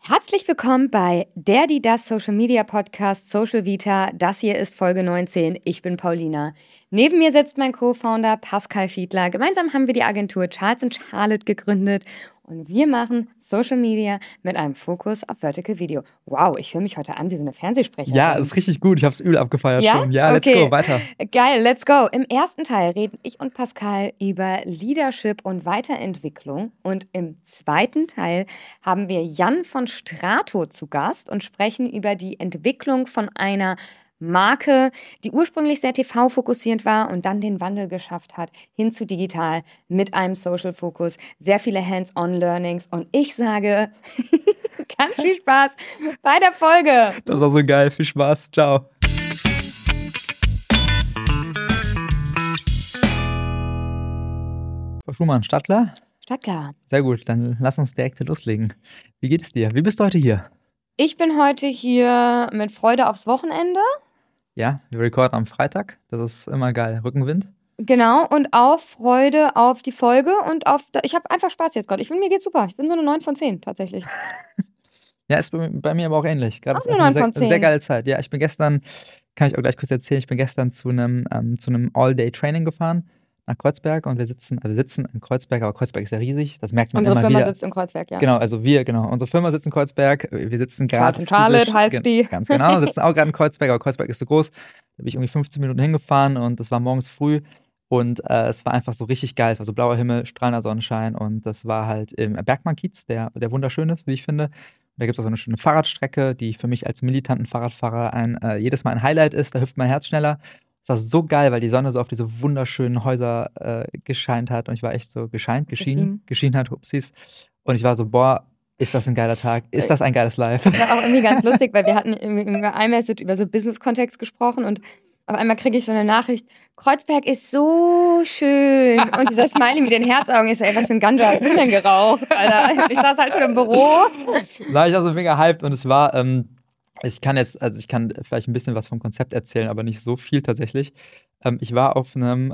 Herzlich willkommen bei der, die, das Social Media Podcast Social Vita. Das hier ist Folge 19. Ich bin Paulina. Neben mir sitzt mein Co-Founder Pascal Fiedler. Gemeinsam haben wir die Agentur Charles & Charlotte gegründet und wir machen Social Media mit einem Fokus auf Vertical Video. Wow, ich höre mich heute an wie so eine Fernsehsprecherin. Ja, ist richtig gut. Ich habe es übel abgefeiert ja? schon. Ja, okay. Let's go, weiter. Geil, let's go. Im ersten Teil reden ich und Pascal über Leadership und Weiterentwicklung. Und im zweiten Teil haben wir Jan von Strato zu Gast und sprechen über die Entwicklung von einer Marke, die ursprünglich sehr TV-fokussiert war und dann den Wandel geschafft hat hin zu digital mit einem Social-Fokus, sehr viele Hands-on-Learnings und ich sage ganz viel Spaß bei der Folge. Das war so geil, viel Spaß, ciao. Frau Schumann, Stadtler? Stadtklar. Sehr gut, dann lass uns direkt loslegen. Wie geht es dir? Wie bist du heute hier? Ich bin heute hier mit Freude aufs Wochenende. Ja, wir recorden am Freitag. Das ist immer geil. Rückenwind. Genau, und auch Freude auf die Folge und ich habe einfach Spaß jetzt gerade. Mir geht's super. Ich bin so eine 9 von 10 tatsächlich. Ja, ist bei mir aber auch ähnlich. Gerade auch eine 9 von 10. Sehr geile Zeit. Ja, ich bin gestern, kann ich auch gleich kurz erzählen, ich bin gestern zu einem All-Day-Training gefahren nach Kreuzberg und wir sitzen in Kreuzberg, aber Kreuzberg ist ja riesig, das merkt man immer wieder. Unsere Firma sitzt in Kreuzberg, ja. Genau, unsere Firma sitzt in Kreuzberg, wir sitzen gerade Charlotte heißt die. Ganz genau, sitzen auch gerade in Kreuzberg, aber Kreuzberg ist so groß, da bin ich irgendwie 15 Minuten hingefahren und das war morgens früh und es war einfach so richtig geil, es war so blauer Himmel, strahlender Sonnenschein und das war halt im Bergmann-Kiez, der wunderschön ist, wie ich finde. Da gibt es auch so eine schöne Fahrradstrecke, die für mich als militanten Fahrradfahrer jedes Mal ein Highlight ist, da hüpft mein Herz schneller. Es war so geil, weil die Sonne so auf diese wunderschönen Häuser gescheint hat. Und ich war echt so geschienen hat, Hupsis. Und ich war so, boah, ist das ein geiler Tag? Ist das ein geiles Live? Das war auch irgendwie ganz lustig, weil wir hatten über iMessage über so Business-Kontext gesprochen und auf einmal kriege ich so eine Nachricht, Kreuzberg ist so schön. Und dieser Smiley mit den Herzaugen ist so, ey, was für ein Ganja hast du denn geraucht, Alter? Ich saß halt schon im Büro. War ich war so mega hyped und es war... Ich kann vielleicht ein bisschen was vom Konzept erzählen, aber nicht so viel tatsächlich. Ich war auf einem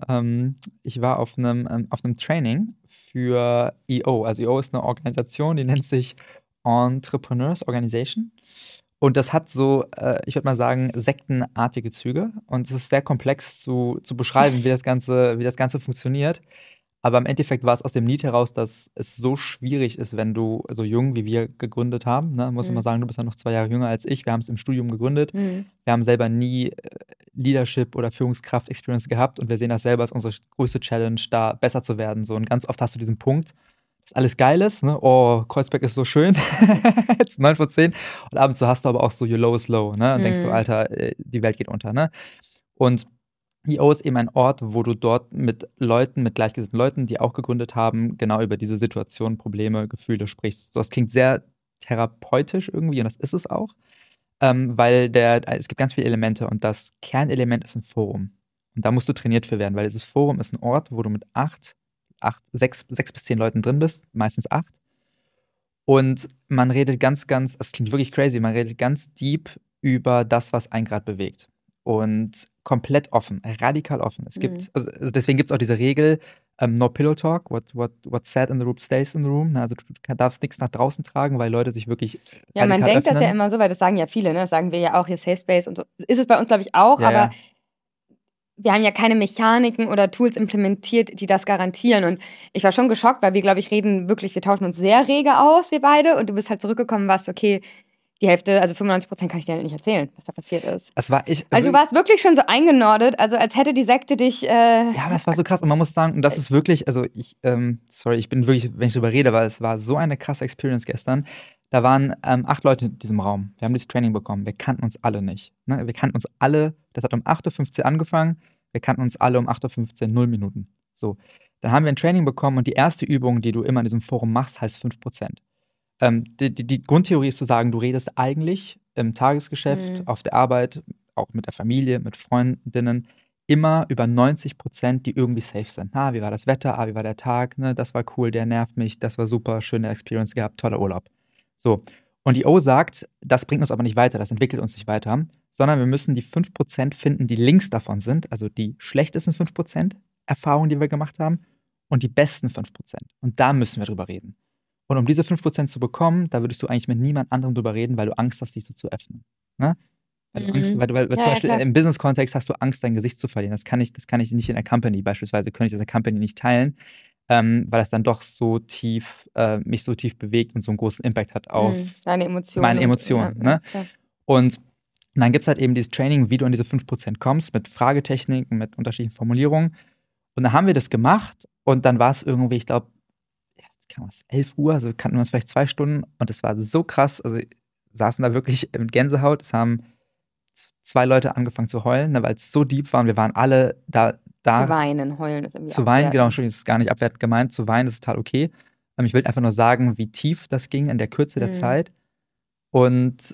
Training für EO. Also EO ist eine Organisation, die nennt sich Entrepreneurs Organization. Und das hat so, ich würde mal sagen, sektenartige Züge. Und es ist sehr komplex zu beschreiben, wie das Ganze funktioniert. Aber im Endeffekt war es aus dem Need heraus, dass es so schwierig ist, wenn du so jung wie wir gegründet haben. Ne? Muss immer sagen, du bist ja noch 2 Jahre jünger als ich. Wir haben es im Studium gegründet. Wir haben selber nie Leadership oder Führungskraft-Experience gehabt. Und wir sehen das selber als unsere größte Challenge, da besser zu werden. So. Und ganz oft hast du diesen Punkt, dass alles geil ist. Ne? Oh, Kreuzberg ist so schön. Jetzt 9 von 10. Und abends so hast du aber auch so your low is low. Ne? Und denkst so, Alter, die Welt geht unter. Ne? Und EO ist eben ein Ort, wo du dort mit gleichgesinnten Leuten, die auch gegründet haben, genau über diese Situation, Probleme, Gefühle sprichst. So, das klingt sehr therapeutisch irgendwie und das ist es auch, weil es gibt ganz viele Elemente und das Kernelement ist ein Forum. Und da musst du trainiert für werden, weil dieses Forum ist ein Ort, wo du mit 6 bis 10 Leuten drin bist, meistens 8. Und man redet das klingt wirklich crazy, man redet ganz deep über das, was einen gerade bewegt. Und komplett offen, radikal offen. Also deswegen gibt es auch diese Regel, no pillow talk, what's said in the room stays in the room. Also du darfst nichts nach draußen tragen, weil Leute sich wirklich ja, man denkt öffnen. Das ja immer so, weil das sagen ja viele, ne? Das sagen wir ja auch hier, Safe Space und so. Ist es bei uns, glaube ich, auch, aber wir haben ja keine Mechaniken oder Tools implementiert, die das garantieren. Und ich war schon geschockt, weil wir, glaube ich, wir tauschen uns sehr rege aus, wir beide. Und du bist halt zurückgekommen und warst, okay, die Hälfte, also 95% kann ich dir nicht erzählen, was da passiert ist. Also du warst wirklich schon so eingenordet, also als hätte die Sekte dich... Ja, das war so krass. Und man muss sagen, und das ist wirklich, also ich bin wirklich, wenn ich darüber rede, weil es war so eine krasse Experience gestern. Da waren 8 Leute in diesem Raum. Wir haben dieses Training bekommen. Wir kannten uns alle nicht. Ne? Wir kannten uns alle, das hat um 8.15 Uhr angefangen. Wir kannten uns alle um 8.15 Uhr, 0 Minuten. So. Dann haben wir ein Training bekommen und die erste Übung, die du immer in diesem Forum machst, heißt 5%. Die Grundtheorie ist zu sagen, du redest eigentlich im Tagesgeschäft, auf der Arbeit, auch mit der Familie, mit Freundinnen, immer über 90%, die irgendwie safe sind. Wie war das Wetter? Wie war der Tag? Ne? Das war cool, der nervt mich, das war super, schöne Experience gehabt, toller Urlaub. So. Und die O sagt, das bringt uns aber nicht weiter, das entwickelt uns nicht weiter, sondern wir müssen die 5% finden, die links davon sind, also die schlechtesten 5% Erfahrungen, die wir gemacht haben, und die besten 5%. Und da müssen wir drüber reden. Und um diese 5% zu bekommen, da würdest du eigentlich mit niemand anderem drüber reden, weil du Angst hast, dich so zu öffnen. Ne? Weil du Angst, weil zum Beispiel klar. im Business-Kontext hast du Angst, dein Gesicht zu verlieren. Das kann ich nicht in der Company. Beispielsweise könnte ich das in der Company nicht teilen, weil das dann doch so tief, mich so tief bewegt und so einen großen Impact hat auf Deine Emotionen. meine Emotionen. Ne? klar. Und dann gibt es halt eben dieses Training, wie du an diese 5% kommst, mit Fragetechniken, mit unterschiedlichen Formulierungen. Und dann haben wir das gemacht und dann war es irgendwie, ich glaube, 11 Uhr, also kannten wir uns vielleicht 2 Stunden und das war so krass. Also saßen da wirklich mit Gänsehaut. Es haben 2 Leute angefangen zu heulen, ne, weil es so deep war und wir waren alle da. Zu weinen, heulen ist irgendwie Zu weinen, abwertend. genau, Entschuldigung, das ist gar nicht abwertend gemeint. Zu weinen ist total okay. Ich will einfach nur sagen, wie tief das ging in der Kürze der Zeit. Und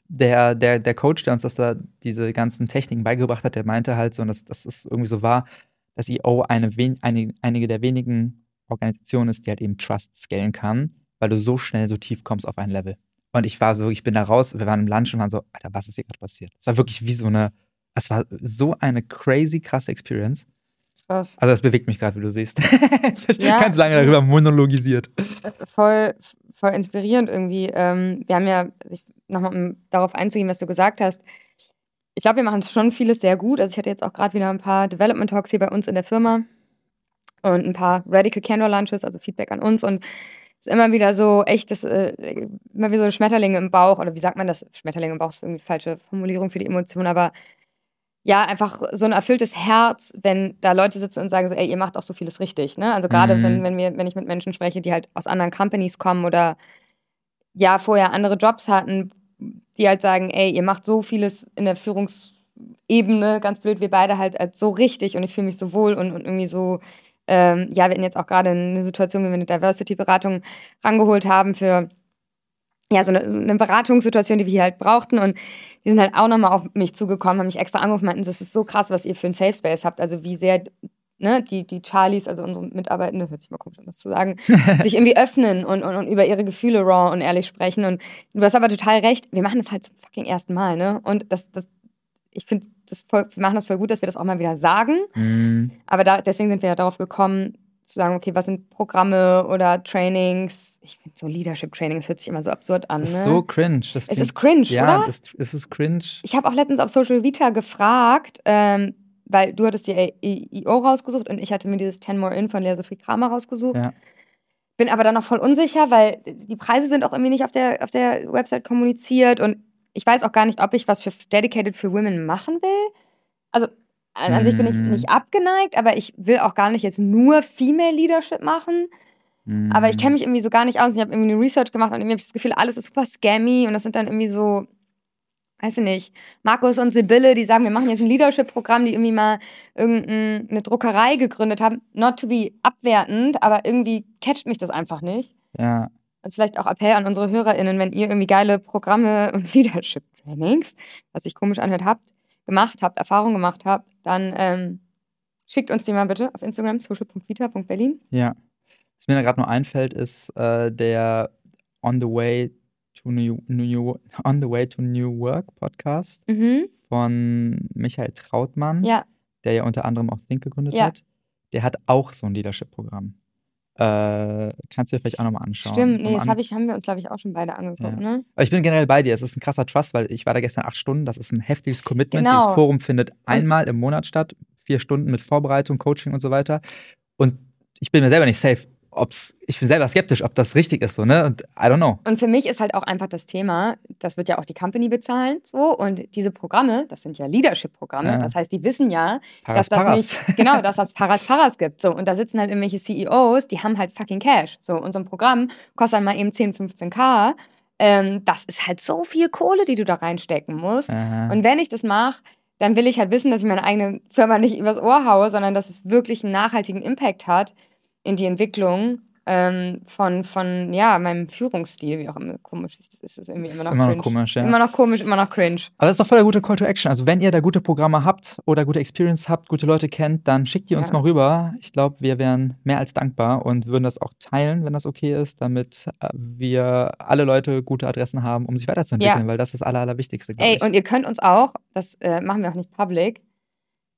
der Coach, der uns diese ganzen Techniken beigebracht hat, der meinte halt so, und das ist irgendwie so wahr, dass EO einige der wenigen Organisationen ist, die halt eben Trust scalen kann, weil du so schnell so tief kommst auf ein Level. Und ich bin da raus, wir waren im Lunch und waren so, Alter, was ist hier gerade passiert? Es war wirklich es war so eine crazy krasse Experience. Krass. Also das bewegt mich gerade, wie du siehst. Ganz lange darüber monologisiert. Voll inspirierend irgendwie. Wir haben ja, nochmal um darauf einzugehen, was du gesagt hast, ich glaube, wir machen schon vieles sehr gut. Also ich hatte jetzt auch gerade wieder ein paar Development Talks hier bei uns in der Firma und ein paar Radical Candor Lunches, also Feedback an uns, und es ist immer wieder so echt, immer wie so Schmetterlinge im Bauch, oder wie sagt man das? Schmetterlinge im Bauch ist irgendwie die falsche Formulierung für die Emotion, aber ja, einfach so ein erfülltes Herz, wenn da Leute sitzen und sagen so, ey, ihr macht auch so vieles richtig, ne? Also gerade wenn ich mit Menschen spreche, die halt aus anderen Companies kommen oder ja vorher andere Jobs hatten, die halt sagen, ey, ihr macht so vieles in der Führungsebene, ganz blöd, wir beide halt als so richtig und ich fühle mich so wohl und irgendwie so, ja, wir hatten jetzt auch gerade eine Situation, wie wir eine Diversity-Beratung rangeholt haben für ja, so eine Beratungssituation, die wir hier halt brauchten, und die sind halt auch nochmal auf mich zugekommen, haben mich extra angerufen und meinten, das ist so krass, was ihr für einen Safe Space habt, also wie sehr, ne, die Charlies, also unsere Mitarbeitende, hört sich mal komisch an, das zu sagen, sich irgendwie öffnen und über ihre Gefühle raw und ehrlich sprechen, und du hast aber total recht, wir machen das halt zum fucking ersten Mal, ne, und ich finde, wir machen das voll gut, dass wir das auch mal wieder sagen, aber deswegen sind wir ja darauf gekommen, zu sagen, okay, was sind Programme oder Trainings? Ich finde so Leadership-Trainings hört sich immer so absurd an. Das ist so cringe. Es ist cringe, ja, oder? Es ist cringe. Ich habe auch letztens auf Social Vita gefragt, weil du hattest die EO rausgesucht und ich hatte mir dieses 10 More In von Lea Sophie Kramer rausgesucht. Ja. Bin aber dann noch voll unsicher, weil die Preise sind auch irgendwie nicht auf der Website kommuniziert und ich weiß auch gar nicht, ob ich was für Dedicated für Women machen will. Also an sich bin ich nicht abgeneigt, aber ich will auch gar nicht jetzt nur Female Leadership machen. Aber ich kenne mich irgendwie so gar nicht aus. Ich habe irgendwie eine Research gemacht und irgendwie habe ich das Gefühl, alles ist super scammy und das sind dann irgendwie so, weiß ich nicht, Markus und Sibylle, die sagen, wir machen jetzt ein Leadership-Programm, die irgendwie mal irgendeine Druckerei gegründet haben. Not to be abwertend, aber irgendwie catcht mich das einfach nicht. Ja. Also vielleicht auch Appell an unsere HörerInnen, wenn ihr irgendwie geile Programme und Leadership-Trainings, was sich komisch anhört, Erfahrung gemacht habt, dann schickt uns die mal bitte auf Instagram, social.vita.berlin. Ja. Was mir da gerade nur einfällt, ist der On the Way to New Work Podcast von Michael Trautmann, der ja unter anderem auch Think gegründet hat. Der hat auch so ein Leadership-Programm. Kannst du dir vielleicht auch nochmal anschauen. Stimmt, nee, das haben wir uns, glaube ich, auch schon beide angeguckt, ne? Aber ich bin generell bei dir. Es ist ein krasser Trust, weil ich war da gestern 8 Stunden. Das ist ein heftiges Commitment. Dieses Forum findet einmal im Monat statt. 4 Stunden mit Vorbereitung, Coaching und so weiter. Und ich bin mir selber nicht safe. Ich bin selber skeptisch, ob das richtig ist, so, ne? Und I don't know. Und für mich ist halt auch einfach das Thema, das wird ja auch die Company bezahlen, so. Und diese Programme, das sind ja Leadership-Programme. Ja. Das heißt, die wissen ja, dass das Paras gibt. So. Und da sitzen halt irgendwelche CEOs, die haben halt fucking Cash. So. Und so ein Programm kostet dann mal eben 10, 15K. Das ist halt so viel Kohle, die du da reinstecken musst. Und wenn ich das mache, dann will ich halt wissen, dass ich meine eigene Firma nicht übers Ohr haue, sondern dass es wirklich einen nachhaltigen Impact hat in die Entwicklung von meinem Führungsstil, wie auch immer komisch ist. Das ist irgendwie immer noch cringe. Komisch, ja. Immer noch komisch, immer noch cringe. Aber das ist doch voll der gute Call to Action. Also wenn ihr da gute Programme habt oder gute Experience habt, gute Leute kennt, dann schickt die uns mal rüber. Ich glaube, wir wären mehr als dankbar und würden das auch teilen, wenn das okay ist, damit wir alle Leute gute Adressen haben, um sich weiterzuentwickeln, weil das ist das Allerwichtigste, glaube ich. Und ihr könnt uns auch, das machen wir auch nicht public,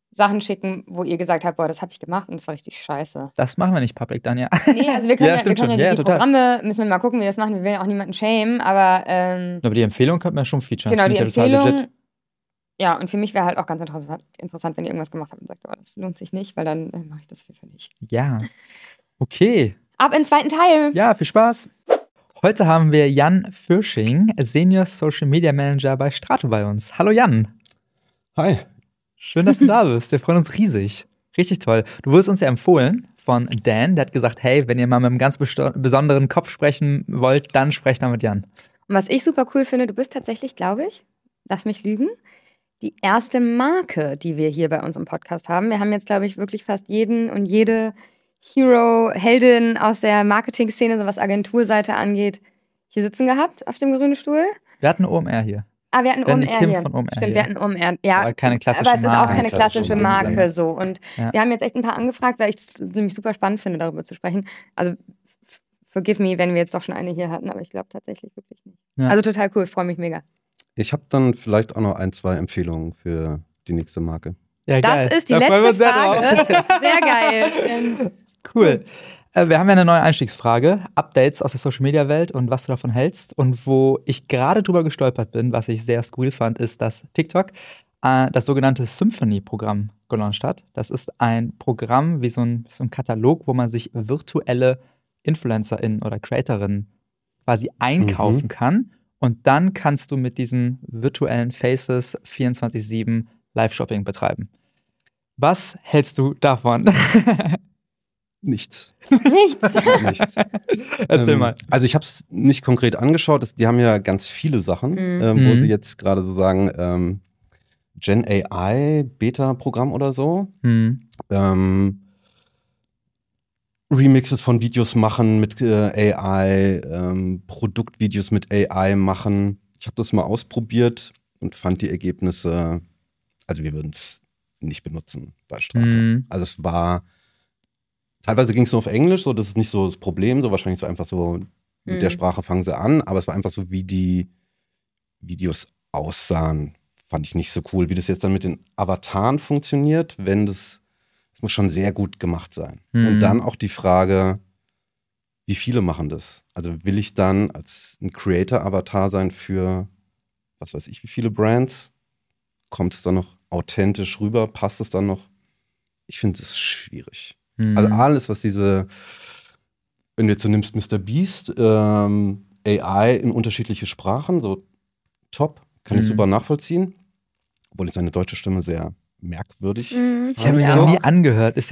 Sachen schicken, wo ihr gesagt habt, boah, das habe ich gemacht und das war richtig scheiße. Das machen wir nicht public dann, ja. Nee, also wir können Ja, stimmt wir können schon. ja Ja, die total. Programme, müssen wir mal gucken, wie wir das machen. Wir will ja auch niemanden shamen, aber Aber die Empfehlung könnte man schon featuren. genau, Das die finde ich ja total Empfehlung, legit. ja, und für mich wäre halt auch ganz interessant, wenn ihr irgendwas gemacht habt und sagt, oh, das lohnt sich nicht, weil dann mache ich das für nicht. Ja. Okay. Ab in den zweiten Teil. Ja, viel Spaß. Heute haben wir Jan Fürsching, Senior Social Media Manager bei Strato bei uns. Hallo Jan. Hi. Schön, dass du da bist. Wir freuen uns riesig. Richtig toll. Du wurdest uns ja empfohlen von Dan. Der hat gesagt, hey, wenn ihr mal mit einem ganz besonderen Kopf sprechen wollt, dann sprecht da mit Jan. Und was ich super cool finde, du bist tatsächlich, glaube ich, lass mich lügen, die erste Marke, die wir hier bei uns im Podcast haben. Wir haben jetzt, glaube ich, wirklich fast jeden und jede Hero, Heldin aus der Marketing-Szene, so was Agenturseite angeht, hier sitzen gehabt auf dem grünen Stuhl. Wir hatten OMR hier. Ah, wir hatten Wir hatten OMR die Kim hier. von OMR Stimmt, hier. wir hatten OMR. Ja, Aber keine klassische aber es ist auch Marke. keine klassische Marke so. Und Ja. wir haben jetzt echt ein paar angefragt, weil ich es nämlich super spannend finde, darüber zu sprechen. Also forgive me, wenn wir jetzt doch schon eine hier hatten, aber ich glaube tatsächlich wirklich nicht. Ja. Also total cool, freue mich mega. Ich habe dann vielleicht auch noch 1, 2 Empfehlungen für die nächste Marke. Ja, Das geil. ist die Da freuen wir letzte uns sehr drauf. Frage. Sehr geil. Cool. Wir haben ja eine neue Einstiegsfrage. Updates aus der Social-Media-Welt und was du davon hältst. Und wo ich gerade drüber gestolpert bin, was ich sehr skurril fand, ist, dass TikTok das sogenannte Symphony-Programm gelauncht hat. Das ist ein Programm wie so ein Katalog, wo man sich virtuelle InfluencerInnen oder CreatorInnen quasi einkaufen kann. Und dann kannst du mit diesen virtuellen Faces 24/7 Live-Shopping betreiben. Was hältst du davon? Nichts. Nichts. Nichts. Erzähl mal. Also ich habe es nicht konkret angeschaut. Die haben ja ganz viele Sachen, wo sie jetzt gerade so sagen, Gen AI Beta-Programm oder so. Remixes von Videos machen mit AI, Produktvideos mit AI machen. Ich habe das mal ausprobiert und fand die Ergebnisse, also wir würden es nicht benutzen bei Strato. Also es war, teilweise ging es nur auf Englisch, so, das ist nicht so das Problem, so wahrscheinlich so einfach so, mit der Sprache fangen sie an, aber es war einfach so, wie die Videos aussahen, fand ich nicht so cool. Wie das jetzt dann mit den Avataren funktioniert, wenn das muss schon sehr gut gemacht sein. Und dann auch die Frage, wie viele machen das? Also will ich dann als ein Creator-Avatar sein für, was weiß ich, wie viele Brands? Kommt es dann noch authentisch rüber? Passt es dann noch? Ich finde es schwierig. Also alles, was wenn du jetzt so nimmst Mr. Beast, AI in unterschiedliche Sprachen, so top, kann ich super nachvollziehen. Obwohl ich seine deutsche Stimme sehr merkwürdig. Ich habe mir die noch nie angehört. Ist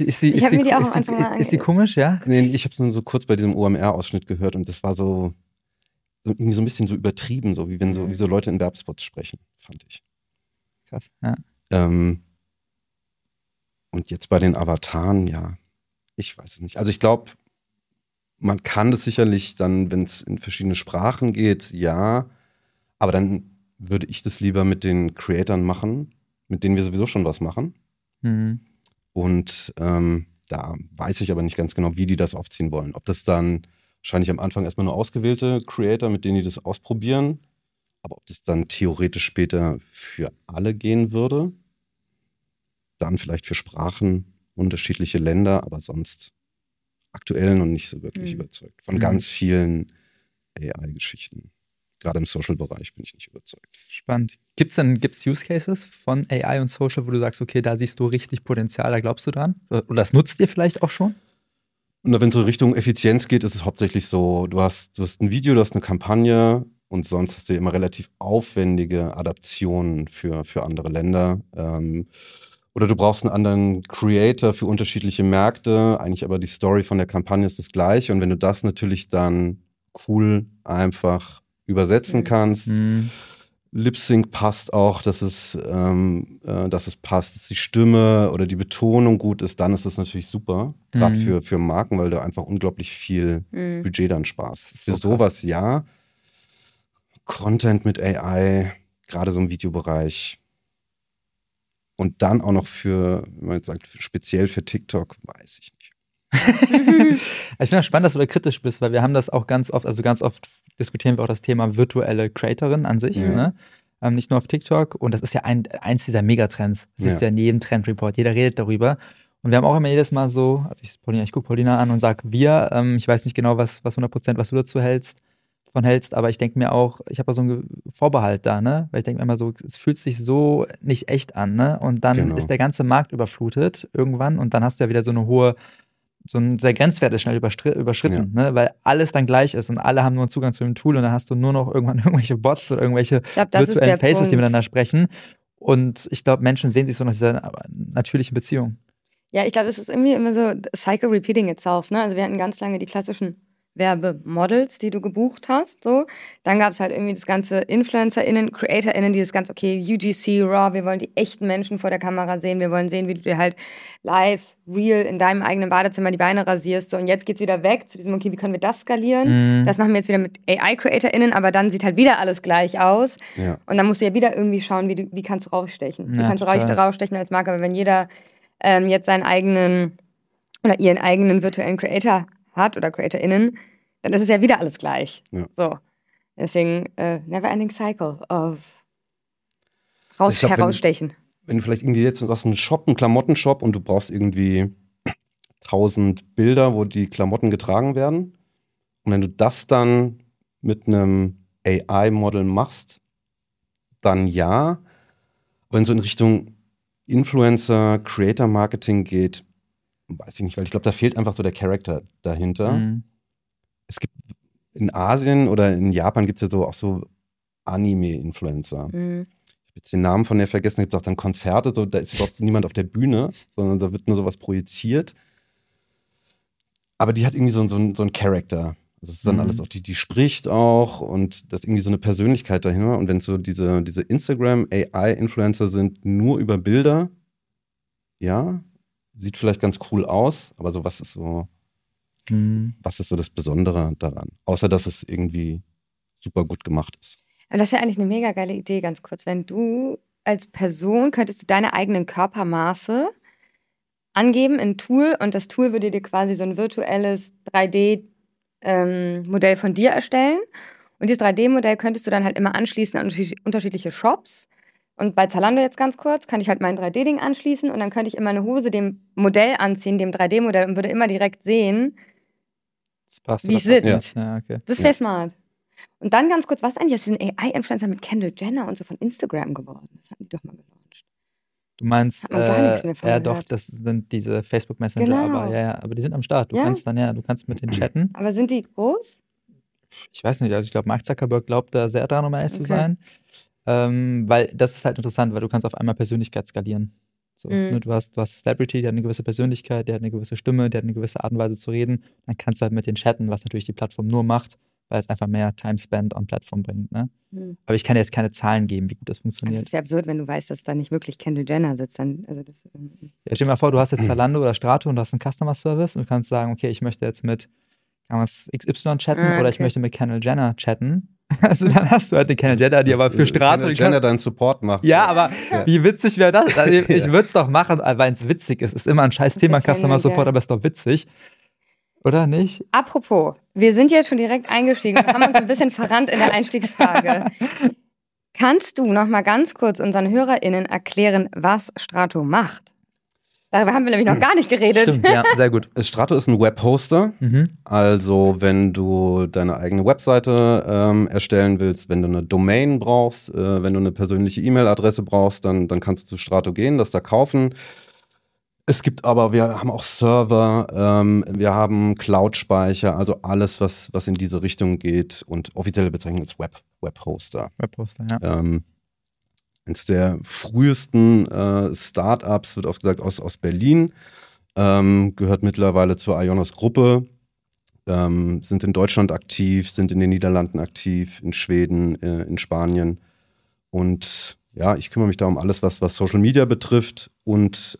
die komisch, ja? Nee, ich habe es nur so kurz bei diesem OMR-Ausschnitt gehört und das war so irgendwie so ein bisschen so übertrieben, so wie wenn wie so Leute in Werbespots sprechen, fand ich. Krass, ja. Und jetzt bei den Avataren, ja, ich weiß es nicht. Also ich glaube, man kann das sicherlich dann, wenn es in verschiedene Sprachen geht, ja, aber dann würde ich das lieber mit den Creatoren machen, mit denen wir sowieso schon was machen. Und da weiß ich aber nicht ganz genau, wie die das aufziehen wollen. Ob das dann wahrscheinlich am Anfang erstmal nur ausgewählte Creator, mit denen die das ausprobieren, aber ob das dann theoretisch später für alle gehen würde, dann vielleicht für Sprachen, unterschiedliche Länder, aber sonst aktuell noch nicht so wirklich überzeugt. Von ganz vielen AI-Geschichten. Gerade im Social-Bereich bin ich nicht überzeugt. Spannend. Gibt's Use Cases von AI und Social, wo du sagst, okay, da siehst du richtig Potenzial, da glaubst du dran? Oder das nutzt ihr vielleicht auch schon? Und wenn es so Richtung Effizienz geht, ist es hauptsächlich so, du hast ein Video, du hast eine Kampagne und sonst hast du immer relativ aufwendige Adaptionen für andere Länder. Oder du brauchst einen anderen Creator für unterschiedliche Märkte, eigentlich aber die Story von der Kampagne ist das gleiche. Und wenn du das natürlich dann cool einfach übersetzen kannst. Lip-Sync passt auch, dass es passt, dass die Stimme oder die Betonung gut ist, dann ist das natürlich super. Gerade für Marken, weil du einfach unglaublich viel Budget dann sparst. Für sowas ja. Content mit AI, gerade so im Videobereich. Und dann auch noch wenn man jetzt sagt, speziell für TikTok, weiß ich nicht. Ich finde das spannend, dass du da kritisch bist, weil wir haben das auch ganz oft diskutieren wir auch das Thema virtuelle Creatorin an sich. Ne? nicht nur auf TikTok. Und das ist ja eins dieser Megatrends. Das siehst du ja in jedem Trendreport. Jeder redet darüber. Und wir haben auch immer jedes Mal so, also ich gucke Paulina an und sage wir, ich weiß nicht genau, was 100%, was du dazu hältst, aber ich denke mir auch, ich habe so einen Vorbehalt da, ne? Weil ich denke mir immer so, es fühlt sich so nicht echt an, ne? Und dann ist der ganze Markt überflutet irgendwann und dann hast du ja wieder der Grenzwert ist schnell überschritten, ne? Weil alles dann gleich ist und alle haben nur einen Zugang zu dem Tool und dann hast du nur noch irgendwann irgendwelche Bots oder irgendwelche virtuellen Faces, die miteinander sprechen. Und ich glaube, Menschen sehen sich so nach dieser natürlichen Beziehung. Ja, ich glaube, es ist irgendwie immer so cycle repeating itself, ne? Also wir hatten ganz lange die klassischen Werbemodels, die du gebucht hast, so. Dann gab es halt irgendwie das ganze InfluencerInnen, CreatorInnen, dieses ganze, okay, UGC, Raw, wir wollen die echten Menschen vor der Kamera sehen, wir wollen sehen, wie du dir halt live, real in deinem eigenen Badezimmer die Beine rasierst, so. Und jetzt geht's wieder weg zu diesem, okay, wie können wir das skalieren? Das machen wir jetzt wieder mit AI-CreatorInnen, aber dann sieht halt wieder alles gleich aus. Ja. Und dann musst du ja wieder irgendwie schauen, wie kannst du rausstechen? Wie kannst du rausstechen als Marke? Aber wenn jeder jetzt seinen eigenen oder ihren eigenen virtuellen Creator hat oder CreatorInnen, dann ist es ja wieder alles gleich. Ja. So. Deswegen, never ending cycle of herausstechen. Wenn du vielleicht irgendwie jetzt hast einen Klamottenshop und du brauchst irgendwie 1000 Bilder, wo die Klamotten getragen werden. Und wenn du das dann mit einem AI-Model machst, dann ja. Aber wenn so in Richtung Influencer, Creator-Marketing geht, weiß ich nicht, weil ich glaube, da fehlt einfach so der Charakter dahinter. Es gibt in Asien oder in Japan gibt es ja auch so Anime-Influencer. Ich habe jetzt den Namen von der vergessen, da gibt es auch dann Konzerte, so, da ist überhaupt niemand auf der Bühne, sondern da wird nur sowas projiziert. Aber die hat irgendwie so einen Charakter. Das ist dann alles auch, die spricht auch und das ist irgendwie so eine Persönlichkeit dahinter. Und wenn so diese Instagram-AI-Influencer sind, nur über Bilder, ja, sieht vielleicht ganz cool aus, aber so was ist so das Besondere daran? Außer, dass es irgendwie super gut gemacht ist. Aber das wäre eigentlich eine mega geile Idee, ganz kurz. Wenn du als Person könntest du deine eigenen Körpermaße angeben in ein Tool und das Tool würde dir quasi so ein virtuelles 3D-Modell von dir erstellen. Und dieses 3D-Modell könntest du dann halt immer anschließen an unterschiedliche Shops. Und bei Zalando jetzt ganz kurz, kann ich halt mein 3D-Ding anschließen und dann könnte ich immer eine Hose dem Modell anziehen, dem 3D-Modell und würde immer direkt sehen, wie es sitzt. Ja, okay. Das wäre smart. Und dann ganz kurz, was ist eigentlich aus diesen AI-Influencer mit Kendall Jenner und so von Instagram geworden? Das hatten die doch mal gelauncht. Du meinst, ja doch, das sind diese Facebook Messenger, genau. aber die sind am Start. Du kannst mit denen chatten. Aber sind die groß? Ich weiß nicht, also ich glaube, Mark Zuckerberg glaubt da sehr dran, um ehrlich zu sein. Weil das ist halt interessant, weil du kannst auf einmal Persönlichkeit skalieren. So, ne, du hast Celebrity, der hat eine gewisse Persönlichkeit, der hat eine gewisse Stimme, der hat eine gewisse Art und Weise zu reden. Dann kannst du halt mit denen chatten, was natürlich die Plattform nur macht, weil es einfach mehr Time spent on Plattform bringt. Ne? Aber ich kann dir jetzt keine Zahlen geben, wie gut das funktioniert. Das ist ja absurd, wenn du weißt, dass da nicht wirklich Kendall Jenner sitzt. Dann, ja, stell dir mal vor, du hast jetzt Zalando oder Strato und du hast einen Customer Service und du kannst sagen, okay, ich möchte jetzt mit XY chatten oder ich möchte mit Kendall Jenner chatten. Also dann hast du halt eine Kendall Jenner, die aber für Strato... Kendall Jenner deinen Support macht. Ja, aber wie witzig wäre das? Also ich würde es doch machen, weil es witzig ist. Es ist immer ein scheiß Thema, Customer Support, aber es ist doch witzig. Oder nicht? Apropos, wir sind jetzt schon direkt eingestiegen und haben uns ein bisschen verrannt in der Einstiegsfrage. Kannst du noch mal ganz kurz unseren HörerInnen erklären, was Strato macht? Darüber haben wir nämlich noch gar nicht geredet. Stimmt, ja, sehr gut. Strato ist ein Webhoster. Also wenn du deine eigene Webseite erstellen willst, wenn du eine Domain brauchst, wenn du eine persönliche E-Mail-Adresse brauchst, dann kannst du zu Strato gehen, das da kaufen. Es gibt aber, wir haben auch Server, wir haben Cloud-Speicher, also alles, was in diese Richtung geht. Und offizielle Bezeichnung ist Webhoster. Webhoster, ja. Eines der frühesten Startups, wird oft gesagt, aus Berlin, gehört mittlerweile zur Ionos-Gruppe, sind in Deutschland aktiv, sind in den Niederlanden aktiv, in Schweden, in Spanien. Und ja, ich kümmere mich da um alles, was Social Media betrifft und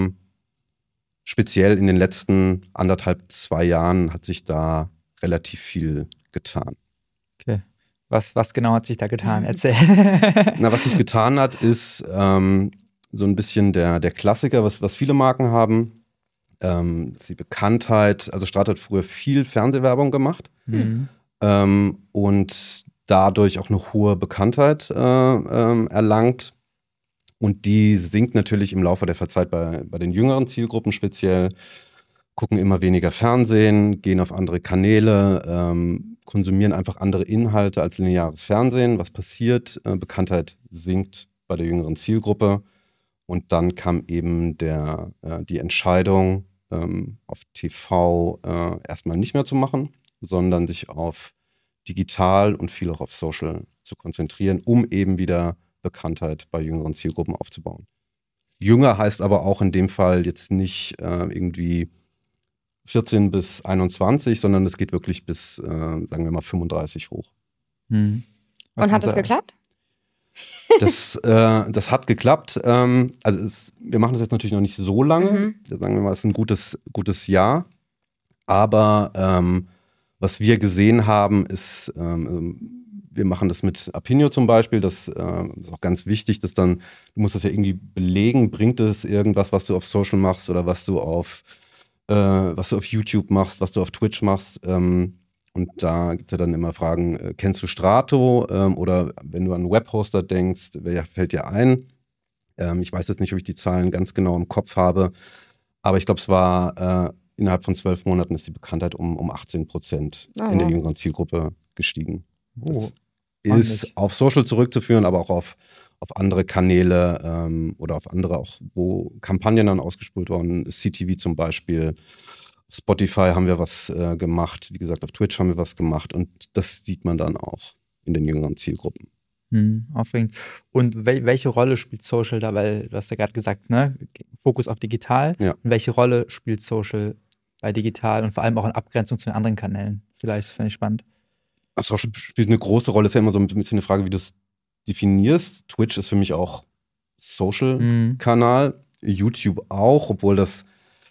speziell in den letzten 2 Jahren hat sich da relativ viel getan. Okay. Was genau hat sich da getan? Erzähl. Was sich getan hat, ist so ein bisschen der Klassiker, was viele Marken haben. Ist die Bekanntheit. Also Strato hat früher viel Fernsehwerbung gemacht. Und dadurch auch eine hohe Bekanntheit erlangt. Und die sinkt natürlich im Laufe der Zeit bei den jüngeren Zielgruppen speziell, gucken immer weniger Fernsehen, gehen auf andere Kanäle, konsumieren einfach andere Inhalte als lineares Fernsehen. Was passiert? Bekanntheit sinkt bei der jüngeren Zielgruppe. Und dann kam eben die Entscheidung, auf TV erstmal nicht mehr zu machen, sondern sich auf digital und viel auch auf Social zu konzentrieren, um eben wieder Bekanntheit bei jüngeren Zielgruppen aufzubauen. Jünger heißt aber auch in dem Fall jetzt nicht irgendwie 14 bis 21, sondern es geht wirklich bis, sagen wir mal, 35 hoch. Und hat das geklappt? Das hat geklappt. Wir machen das jetzt natürlich noch nicht so lange. Sagen wir mal, es ist ein gutes Jahr. Aber was wir gesehen haben, ist, wir machen das mit Apinio zum Beispiel. Das ist auch ganz wichtig, dass du musst das ja irgendwie belegen. Bringt es irgendwas, was du auf Social machst oder was du auf YouTube machst, was du auf Twitch machst? Und da gibt es ja dann immer Fragen, kennst du Strato? Oder wenn du an einen Webhoster denkst, wer fällt dir ein? Ich weiß jetzt nicht, ob ich die Zahlen ganz genau im Kopf habe, aber ich glaube, es war innerhalb von 12 Monaten ist die Bekanntheit um 18% in der jüngeren Zielgruppe gestiegen. Das ist auf Social zurückzuführen, aber auch auf andere Kanäle oder auf andere, auch wo Kampagnen dann ausgespult wurden. CTV zum Beispiel. Auf Spotify haben wir was gemacht. Wie gesagt, auf Twitch haben wir was gemacht. Und das sieht man dann auch in den jüngeren Zielgruppen. Aufregend. Und welche Rolle spielt Social da? Weil du hast ja gerade gesagt, ne? Fokus auf digital. Ja. Und welche Rolle spielt Social bei digital und vor allem auch in Abgrenzung zu den anderen Kanälen? Vielleicht finde ich spannend. Social spielt eine große Rolle. Ist ja immer so ein bisschen eine Frage, wie du es definierst. Twitch ist für mich auch Social-Kanal. YouTube auch, obwohl das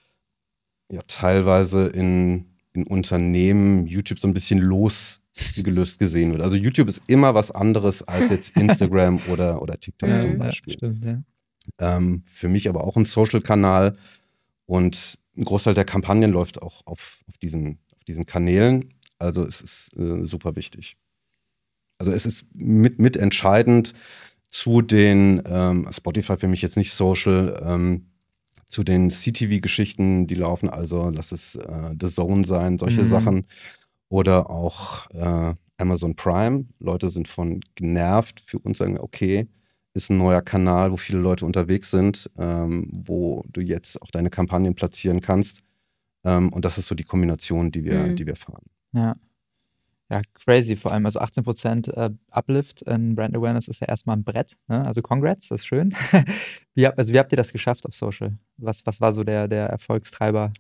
ja teilweise in Unternehmen YouTube so ein bisschen losgelöst gesehen wird. Also YouTube ist immer was anderes als jetzt Instagram oder TikTok zum Beispiel. Ja, stimmt, ja. Für mich aber auch ein Social-Kanal und ein Großteil der Kampagnen läuft auch auf diesen Kanälen. Also es ist super wichtig. Also es ist mit entscheidend zu den Spotify für mich jetzt nicht Social, zu den CTV-Geschichten, die laufen, also lass es The Zone sein, solche Sachen. Oder auch Amazon Prime. Leute sind von genervt. Für uns sagen, okay, ist ein neuer Kanal, wo viele Leute unterwegs sind, wo du jetzt auch deine Kampagnen platzieren kannst. Und das ist so die Kombination, die wir fahren. Ja. Ja, crazy vor allem. Also 18% Uplift in Brand Awareness ist ja erstmal ein Brett. Ne? Also congrats, das ist schön. Wie habt ihr das geschafft auf Social? Was war so der Erfolgstreiber?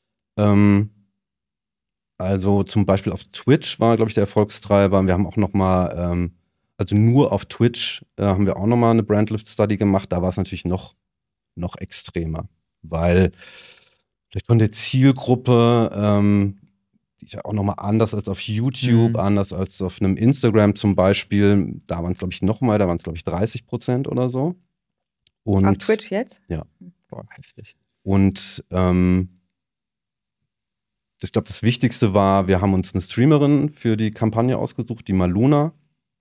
Also zum Beispiel auf Twitch war, glaube ich, der Erfolgstreiber. Wir haben auch nochmal, also nur auf Twitch haben wir auch nochmal eine Brandlift-Study gemacht. Da war es natürlich noch extremer, weil vielleicht von der Zielgruppe die ist ja auch nochmal anders als auf YouTube, anders als auf einem Instagram zum Beispiel. Da waren es, glaube ich, 30% oder so. Und auf Twitch jetzt? Ja. Boah, heftig. Und ich glaube, das Wichtigste war, wir haben uns eine Streamerin für die Kampagne ausgesucht, die Maluna,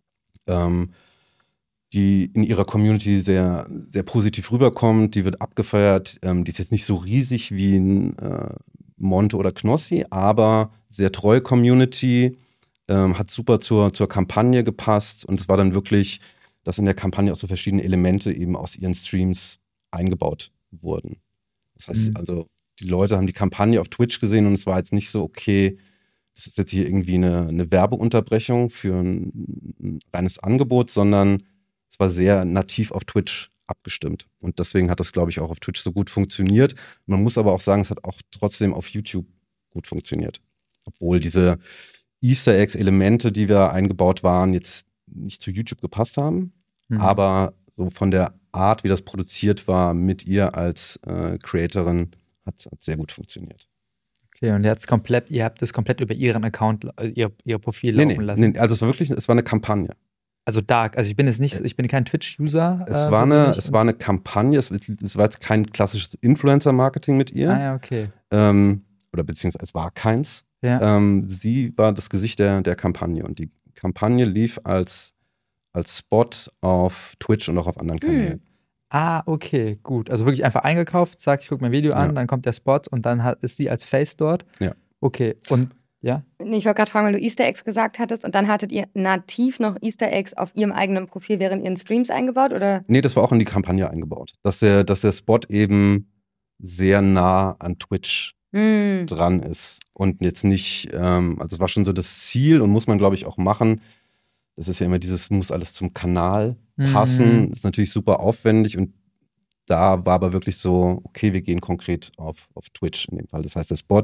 die in ihrer Community sehr, sehr positiv rüberkommt. Die wird abgefeiert. Die ist jetzt nicht so riesig wie ein Monte oder Knossi, aber sehr treue Community, hat super zur Kampagne gepasst und es war dann wirklich, dass in der Kampagne auch so verschiedene Elemente eben aus ihren Streams eingebaut wurden. Das heißt, also die Leute haben die Kampagne auf Twitch gesehen und es war jetzt nicht so, okay, das ist jetzt hier irgendwie eine Werbeunterbrechung für ein reines Angebot, sondern es war sehr nativ auf Twitch abgestimmt. Und deswegen hat das, glaube ich, auch auf Twitch so gut funktioniert. Man muss aber auch sagen, es hat auch trotzdem auf YouTube gut funktioniert. Obwohl diese Easter Eggs-Elemente, die wir eingebaut waren, jetzt nicht zu YouTube gepasst haben. Aber so von der Art, wie das produziert war, mit ihr als Creatorin, hat sehr gut funktioniert. Okay, und ihr habt es komplett über ihren Account, ihr Profil laufen lassen? Nee, also es war eine Kampagne. Also dark. Also ich bin kein Twitch-User. Es war eine Kampagne, es war jetzt kein klassisches Influencer-Marketing mit ihr. Ah ja, okay. Oder beziehungsweise es war keins. Ja. Sie war das Gesicht der Kampagne und die Kampagne lief als Spot auf Twitch und auch auf anderen Kanälen. Ah, okay, gut. Also wirklich einfach eingekauft, zack, ich gucke mein Video an, dann kommt der Spot und dann ist sie als Face dort. Ja. Okay, und ja? Nee, ich wollte gerade fragen, weil du Easter Eggs gesagt hattest und dann hattet ihr nativ noch Easter Eggs auf ihrem eigenen Profil während ihren Streams eingebaut, oder? Nee, das war auch in die Kampagne eingebaut. Dass der Spot eben sehr nah an Twitch dran ist und jetzt nicht, also es war schon so das Ziel und muss man, glaube ich, auch machen. Das ist ja immer muss alles zum Kanal passen, ist natürlich super aufwendig und da war aber wirklich so, okay, wir gehen konkret auf Twitch in dem Fall. Das heißt, der Spot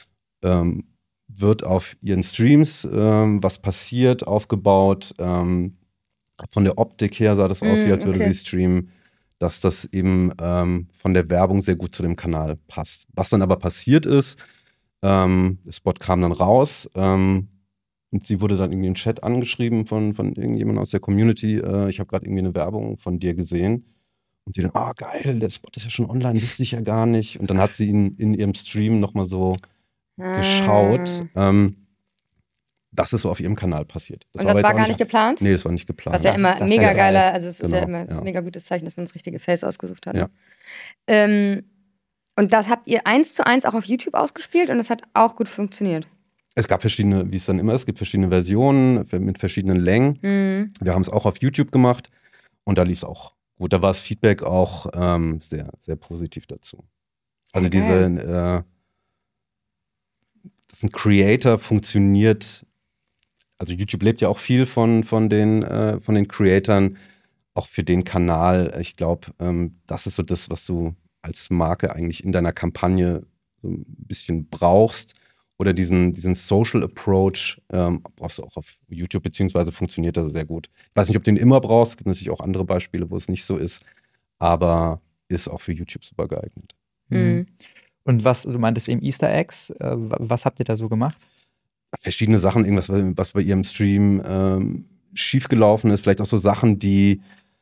wird auf ihren Streams, was passiert, aufgebaut. Von der Optik her sah das aus, wie als würde sie streamen, dass das eben von der Werbung sehr gut zu dem Kanal passt. Was dann aber passiert ist, der Spot kam dann raus und sie wurde dann irgendwie im Chat angeschrieben von irgendjemandem aus der Community, ich habe gerade irgendwie eine Werbung von dir gesehen. Und sie dann, geil, der Spot ist ja schon online, wusste ich ja gar nicht. Und dann hat sie ihn in ihrem Stream nochmal so geschaut. Das ist so auf ihrem Kanal passiert. Und das war gar nicht geplant? Nee, das war nicht geplant. Was ja immer mega geiler, also es ist ja Genau, immer ein mega gutes Zeichen, dass man das richtige Face ausgesucht hat. Ja. Und das habt ihr 1:1 auch auf YouTube ausgespielt und das hat auch gut funktioniert. Es gab verschiedene, wie es dann immer ist, es gibt verschiedene Versionen mit verschiedenen Längen. Wir haben es auch auf YouTube gemacht und da lief es auch gut. Da war das Feedback auch sehr, sehr positiv dazu. Also dass ein Creator funktioniert, also YouTube lebt ja auch viel von den Creatoren, auch für den Kanal. Ich glaube, das ist so das, was du als Marke eigentlich in deiner Kampagne so ein bisschen brauchst. Oder diesen Social Approach brauchst du auch auf YouTube, beziehungsweise funktioniert das sehr gut. Ich weiß nicht, ob du den immer brauchst. Es gibt natürlich auch andere Beispiele, wo es nicht so ist. Aber ist auch für YouTube super geeignet. Und du meintest eben Easter Eggs. Was habt ihr da so gemacht? Verschiedene Sachen, irgendwas, was bei ihrem Stream schiefgelaufen ist. Vielleicht auch so Sachen, die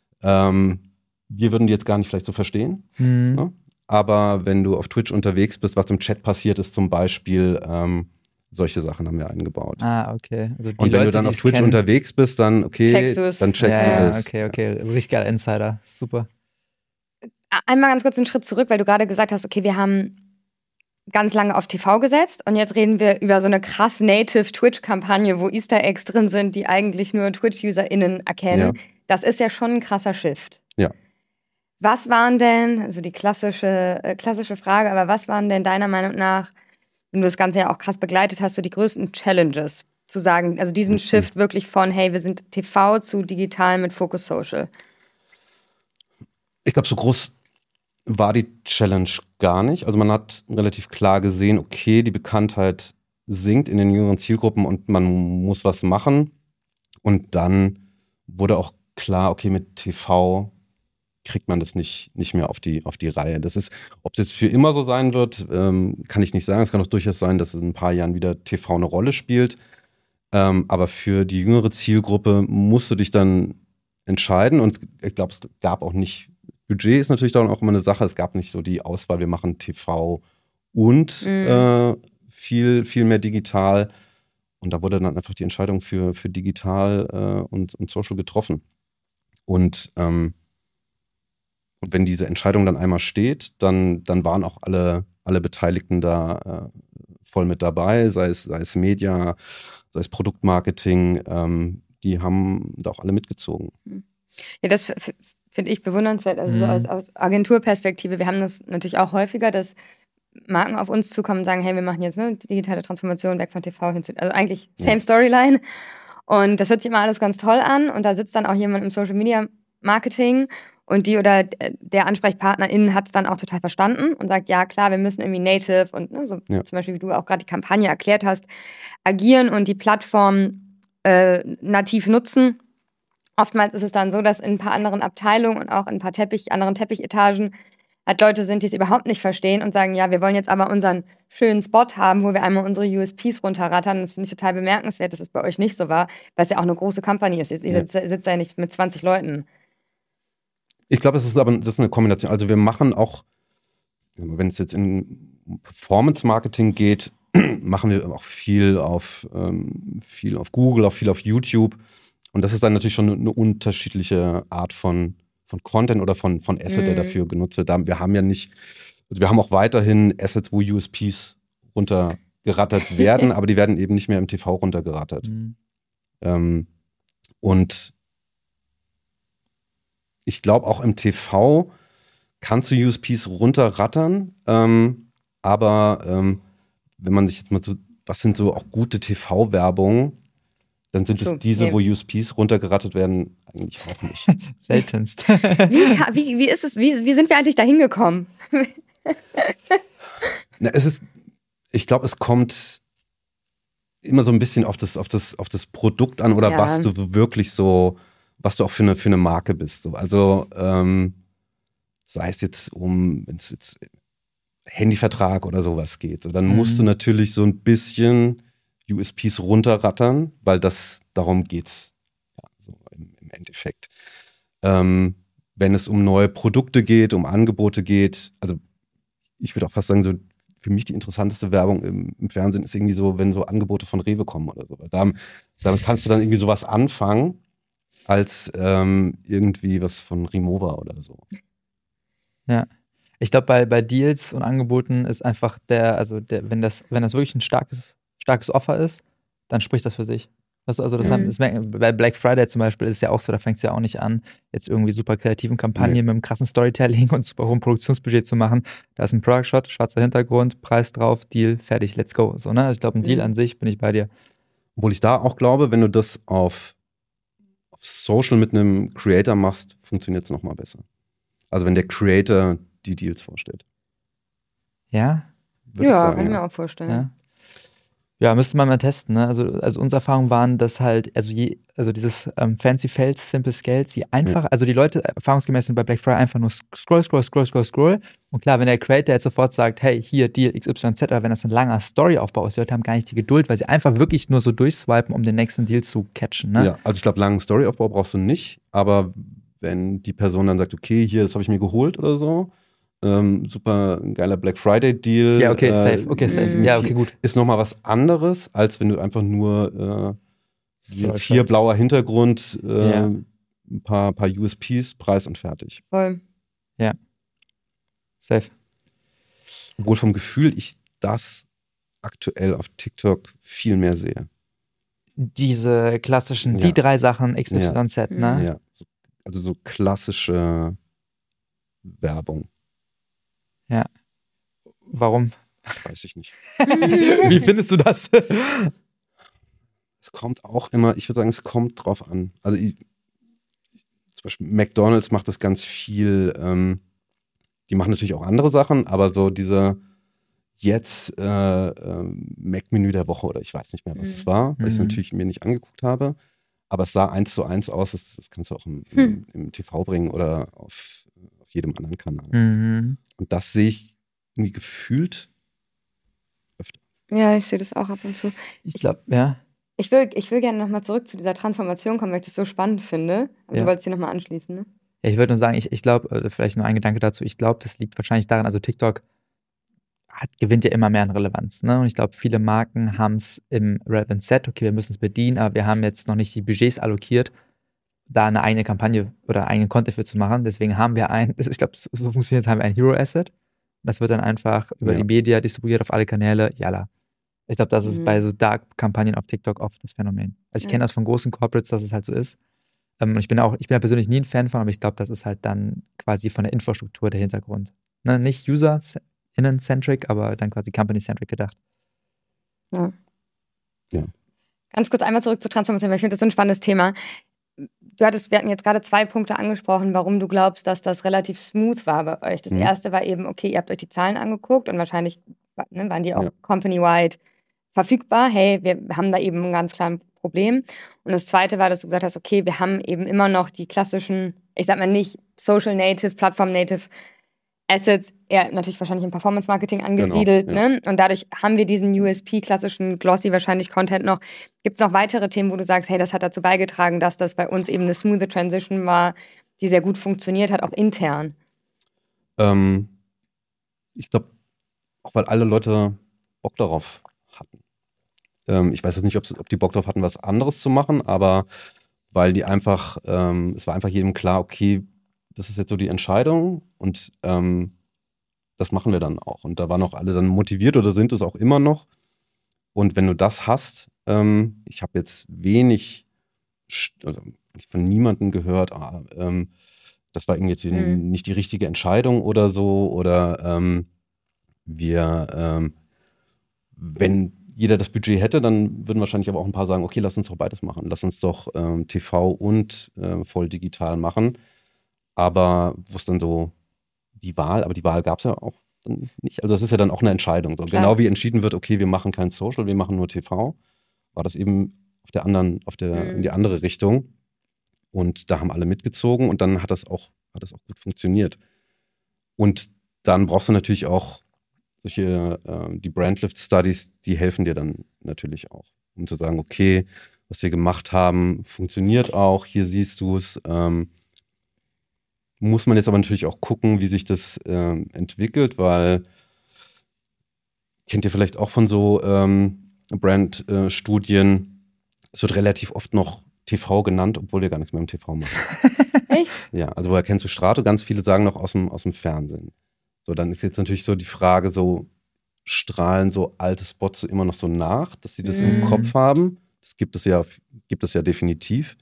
wir würden die jetzt gar nicht vielleicht so verstehen. Ne? Aber wenn du auf Twitch unterwegs bist, was im Chat passiert ist zum Beispiel, solche Sachen haben wir eingebaut. Ah, okay. Also und wenn du dann auf Twitch unterwegs bist, dann checkst du das. Okay. Richtig geiler Insider. Super. Einmal ganz kurz einen Schritt zurück, weil du gerade gesagt hast, okay, wir haben ganz lange auf TV gesetzt und jetzt reden wir über so eine krass native Twitch-Kampagne, wo Easter Eggs drin sind, die eigentlich nur Twitch-UserInnen erkennen. Ja. Das ist ja schon ein krasser Shift. Ja. Was waren denn, also die klassische Frage, aber was waren denn deiner Meinung nach, wenn du das Ganze ja auch krass begleitet hast, so die größten Challenges, zu sagen, also diesen Shift wirklich von, hey, wir sind TV zu digital mit Focus Social? Ich glaube, so groß war die Challenge gar nicht. Also man hat relativ klar gesehen, okay, die Bekanntheit sinkt in den jüngeren Zielgruppen und man muss was machen. Und dann wurde auch klar, okay, mit TV kriegt man das nicht mehr auf die Reihe. Das ist, ob es jetzt für immer so sein wird, kann ich nicht sagen. Es kann auch durchaus sein, dass in ein paar Jahren wieder TV eine Rolle spielt. Aber für die jüngere Zielgruppe musst du dich dann entscheiden. Und ich glaube, es gab auch nicht, Budget ist natürlich dann auch immer eine Sache. Es gab nicht so die Auswahl, wir machen TV und viel mehr digital. Und da wurde dann einfach die Entscheidung für digital und Social getroffen. Und wenn diese Entscheidung dann einmal steht, dann waren auch alle Beteiligten da voll mit dabei, sei es Media, sei es Produktmarketing, die haben da auch alle mitgezogen. Ja, das finde ich bewundernswert, also so aus Agenturperspektive. Wir haben das natürlich auch häufiger, dass Marken auf uns zukommen und sagen, hey, wir machen jetzt eine digitale Transformation, weg von TV hin zu, also eigentlich same Storyline. Und das hört sich immer alles ganz toll an und da sitzt dann auch jemand im Social Media Marketing und die oder der AnsprechpartnerInnen hat es dann auch total verstanden und sagt, ja klar, wir müssen irgendwie native und zum Beispiel, wie du auch gerade die Kampagne erklärt hast, agieren und die Plattform nativ nutzen. Oftmals ist es dann so, dass in ein paar anderen Abteilungen und auch in ein paar anderen Teppichetagen halt Leute sind, die es überhaupt nicht verstehen und sagen, ja, wir wollen jetzt aber unseren schönen Spot haben, wo wir einmal unsere USPs runterrattern. Und das finde ich total bemerkenswert, dass es bei euch nicht so war, weil es ja auch eine große Company ist. Ihr sitzt ja nicht mit 20 Leuten. Ich glaube, das ist eine Kombination. Also wir machen auch, wenn es jetzt in Performance-Marketing geht, machen wir auch viel auf Google, auch viel auf YouTube. Und das ist dann natürlich schon eine unterschiedliche Art von Content oder von Asset, der dafür genutzt wird. Wir haben ja nicht, also wir haben auch weiterhin Assets, wo USPs runtergerattert werden, aber die werden eben nicht mehr im TV runtergerattert. Und ich glaube, auch im TV kannst du USPs runterrattern, aber wenn man sich jetzt mal so, was sind so auch gute TV-Werbung, dann sind es diese, wo USPs runtergerattet werden, eigentlich auch nicht. Seltenst. Wie ist es, wie sind wir eigentlich da hingekommen? Na, ich glaube, es kommt immer so ein bisschen auf das Produkt an oder was du wirklich so, was du auch für eine Marke bist. So. Also sei es jetzt wenn es jetzt Handyvertrag oder sowas geht, so, dann musst du natürlich so ein bisschen USPs runterrattern, weil darum geht's so im Endeffekt. Wenn es um neue Produkte geht, um Angebote geht, also ich würde auch fast sagen, so für mich die interessanteste Werbung im Fernsehen ist irgendwie so, wenn so Angebote von Rewe kommen oder so. Damit kannst du dann irgendwie sowas anfangen, als irgendwie was von Rimowa oder so. Ja. Ich glaube, bei Deals und Angeboten ist einfach wenn das wirklich ein starkes Offer ist, dann spricht das für sich. Also bei Black Friday zum Beispiel ist es ja auch so, da fängt es ja auch nicht an, jetzt irgendwie super kreativen Kampagnen mit einem krassen Storytelling und super hohem Produktionsbudget zu machen. Da ist ein Product-Shot, schwarzer Hintergrund, Preis drauf, Deal, fertig, let's go. So, ne? Also ich glaube, ein Deal an sich, bin ich bei dir. Obwohl ich da auch glaube, wenn du das auf Social mit einem Creator machst, funktioniert es nochmal besser. Also wenn der Creator die Deals vorstellt. Ja? Ja, kann ich mir auch vorstellen. Ja, müsste man mal testen. Ne? Also unsere Erfahrungen waren, dass halt, also dieses Fancy Fails, Simple Scales, also die Leute erfahrungsgemäß sind bei Black Friday einfach nur Scroll. Und klar, wenn der Creator jetzt sofort sagt, hey, hier, Deal XYZ, aber wenn das ein langer Storyaufbau ist, die Leute haben gar nicht die Geduld, weil sie einfach wirklich nur so durchswipen, um den nächsten Deal zu catchen. Ne? Ja, also ich glaube, langen Storyaufbau brauchst du nicht, aber wenn die Person dann sagt, okay, hier, das habe ich mir geholt oder so, super geiler Black Friday Deal. Ja, okay, safe. Ja, okay, gut. Ist nochmal was anderes, als wenn du einfach nur jetzt hier blauer Hintergrund, ein paar USPs, Preis und fertig. Voll. Ja. Safe. Obwohl vom Gefühl ich das aktuell auf TikTok viel mehr sehe. Diese klassischen, die 3 Sachen XYZ, ne? Ja, also so klassische Werbung. Ja. Warum? Weiß ich nicht. Wie findest du das? Es kommt auch immer, ich würde sagen, es kommt drauf an. Also zum Beispiel McDonald's macht das ganz viel, die machen natürlich auch andere Sachen, aber so diese jetzt Mac-Menü der Woche oder ich weiß nicht mehr, was es war, weil ich es natürlich mir nicht angeguckt habe, aber es sah 1:1 aus, das kannst du auch im TV bringen oder auf jedem anderen Kanal. Und das sehe ich irgendwie gefühlt öfter. Ja, ich sehe das auch ab und zu. Ich glaube, ja. Ich will gerne nochmal zurück zu dieser Transformation kommen, weil ich das so spannend finde. Aber du wolltest hier nochmal anschließen, ne? Ja, ich würde nur sagen, ich glaube, vielleicht nur ein Gedanke dazu, ich glaube, das liegt wahrscheinlich daran, also TikTok gewinnt ja immer mehr an Relevanz, ne? Und ich glaube, viele Marken haben es im Relevant Set, okay, wir müssen es bedienen, aber wir haben jetzt noch nicht die Budgets allokiert, da eine eigene Kampagne oder eigenen Content für zu machen. Deswegen haben wir ich glaube, so funktioniert es, haben wir ein Hero-Asset. Das wird dann einfach über die Media distribuiert auf alle Kanäle. Jalla. Ich glaube, das ist bei so Dark-Kampagnen auf TikTok oft das Phänomen. Also ich kenne das von großen Corporates, dass es halt so ist. Und ich bin ja persönlich nie ein Fan von, aber ich glaube, das ist halt dann quasi von der Infrastruktur der Hintergrund. Ne? Nicht User-Innen-centric, aber dann quasi Company-centric gedacht. Ja. Ganz kurz einmal zurück zur Transformation, weil ich finde das so ein spannendes Thema. Wir hatten jetzt gerade 2 Punkte angesprochen, warum du glaubst, dass das relativ smooth war bei euch. Das erste war eben, okay, ihr habt euch die Zahlen angeguckt und wahrscheinlich waren die auch company-wide verfügbar. Hey, wir haben da eben ein ganz kleines Problem. Und das zweite war, dass du gesagt hast, okay, wir haben eben immer noch die klassischen, ich sag mal nicht Social Native, Plattform Native Assets, eher natürlich wahrscheinlich im Performance-Marketing angesiedelt. Genau, ja. Ne? Und dadurch haben wir diesen USP, klassischen Glossy wahrscheinlich Content noch. Gibt es noch weitere Themen, wo du sagst, hey, das hat dazu beigetragen, dass das bei uns eben eine smooth Transition war, die sehr gut funktioniert hat, auch intern? Ich glaube, auch weil alle Leute Bock darauf Ich weiß jetzt nicht, ob die Bock drauf hatten, was anderes zu machen, aber weil die einfach, es war einfach jedem klar, okay, das ist jetzt so die Entscheidung und das machen wir dann auch. Und da waren auch alle dann motiviert oder sind es auch immer noch. Und wenn du das hast, ich habe jetzt wenig, also von niemandem gehört, das war irgendwie jetzt nicht die richtige Entscheidung oder so. Oder wenn jeder das Budget hätte, dann würden wahrscheinlich aber auch ein paar sagen, okay, lass uns doch beides machen. Lass uns doch TV und voll digital machen. Aber wo es dann so aber die Wahl gab es ja auch dann nicht. Also das ist ja dann auch eine Entscheidung. So, genau wie entschieden wird, okay, wir machen kein Social, wir machen nur TV, war das eben in die andere Richtung. Und da haben alle mitgezogen und dann hat das auch gut funktioniert. Und dann brauchst du natürlich auch solche, die Brandlift Studies, die helfen dir dann natürlich auch, um zu sagen, okay, was wir gemacht haben, funktioniert auch, hier siehst du es. Muss man jetzt aber natürlich auch gucken, wie sich das entwickelt, weil kennt ihr vielleicht auch von so Brand-Studien, es wird relativ oft noch TV genannt, obwohl wir gar nichts mehr im TV machen. Echt? Ja, also woher kennst du Strato? Ganz viele sagen noch aus dem Fernsehen. So, dann ist jetzt natürlich so die Frage, so strahlen so alte Spots so immer noch so nach, dass sie das im Kopf haben. Das gibt es ja definitiv.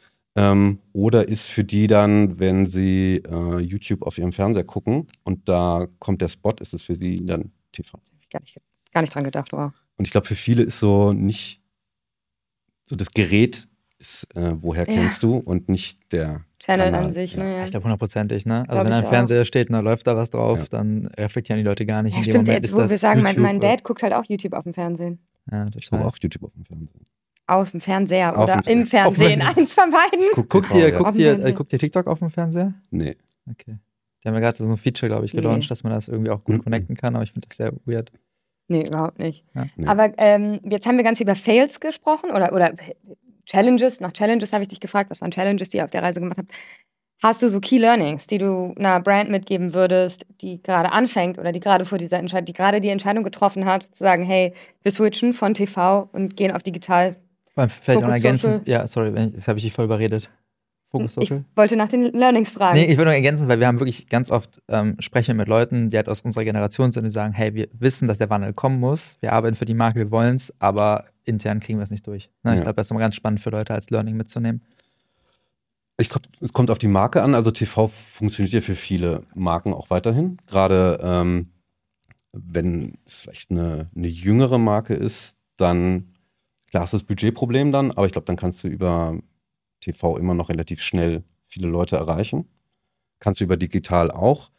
Oder ist für die dann, wenn sie YouTube auf ihrem Fernseher gucken und da kommt der Spot, ist es für sie dann TV? Gar nicht dran gedacht, wow. Und ich glaube, für viele ist so nicht, so das Gerät ist, woher kennst du und nicht der Channel Kanal. an sich, Ja, ne? Ja. ich glaube 100%, ne? Also Glaub wenn ich ein auch. Fernseher steht und da läuft da was drauf, Ja. dann reflektieren die Leute gar nicht. Ja, in dem stimmt, Moment jetzt ist wo das wir sagen, mein YouTube, Dad guckt halt auch YouTube auf dem Fernsehen. Ja, Ich gucke total. auch YouTube auf dem Fernsehen. Aus dem Fernseher Auf oder dem im Fernsehen, Auf dem eins von beiden. Guckt TV, ihr, ja. guckt ihr TikTok auf dem Fernseher? Nee. Okay. Die haben ja gerade so ein Feature, glaube ich, gelauncht, dass man das irgendwie auch gut connecten kann, aber ich finde das sehr weird. Nee, überhaupt nicht. Ja. Nee. Aber jetzt haben wir ganz viel über Fails gesprochen oder Challenges. Nach Challenges habe ich dich gefragt, was waren Challenges, die ihr auf der Reise gemacht habt. Hast du so Key Learnings, die du einer Brand mitgeben würdest, die gerade anfängt oder die gerade vor dieser Entscheidung, die gerade die Entscheidung getroffen hat, zu sagen, hey, wir switchen von TV und gehen auf digital? Vielleicht noch Focus ergänzen. Social. Ja, sorry, das habe ich dich voll überredet. Focus Social? Ich wollte nach den Learnings fragen. Nee, ich würde nur ergänzen, weil wir haben wirklich ganz oft sprechen wir mit Leuten, die halt aus unserer Generation sind und sagen, hey, wir wissen, dass der Wandel kommen muss, wir arbeiten für die Marke, wir wollen es, aber intern kriegen wir es nicht durch. Ne? Ich Ja. glaube, das ist immer ganz spannend für Leute als Learning mitzunehmen. Es kommt auf die Marke an. Also TV funktioniert ja für viele Marken auch weiterhin. Gerade wenn es vielleicht eine jüngere Marke ist, dann, klar hast du das Budgetproblem dann, aber ich glaube, dann kannst du über TV immer noch relativ schnell viele Leute erreichen. Kannst du über digital auch.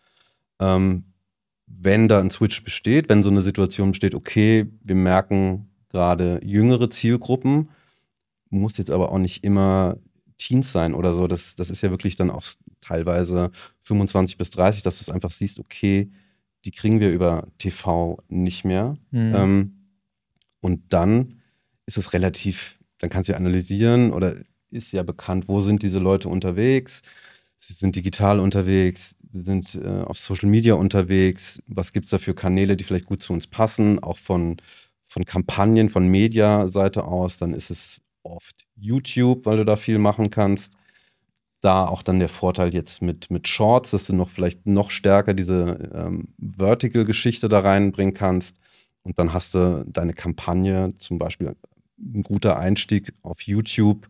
Wenn da ein Switch besteht, wenn so eine Situation besteht, okay, wir merken gerade jüngere Zielgruppen, muss jetzt aber auch nicht immer Teens sein oder so. Das ist ja wirklich dann auch teilweise 25 bis 30, dass du es einfach siehst, okay, die kriegen wir über TV nicht mehr. Und dann ist es relativ, dann kannst du ja analysieren oder ist ja bekannt, wo sind diese Leute unterwegs. Sie sind digital unterwegs, sie sind auf Social Media unterwegs. Was gibt es da für Kanäle, die vielleicht gut zu uns passen? Auch von Kampagnen, von Media-Seite aus. Dann ist es oft YouTube, weil du da viel machen kannst. Da auch dann der Vorteil jetzt mit Shorts, dass du vielleicht noch stärker diese Vertical-Geschichte da reinbringen kannst. Und dann hast du deine Kampagne, zum Beispiel ein guter Einstieg auf YouTube,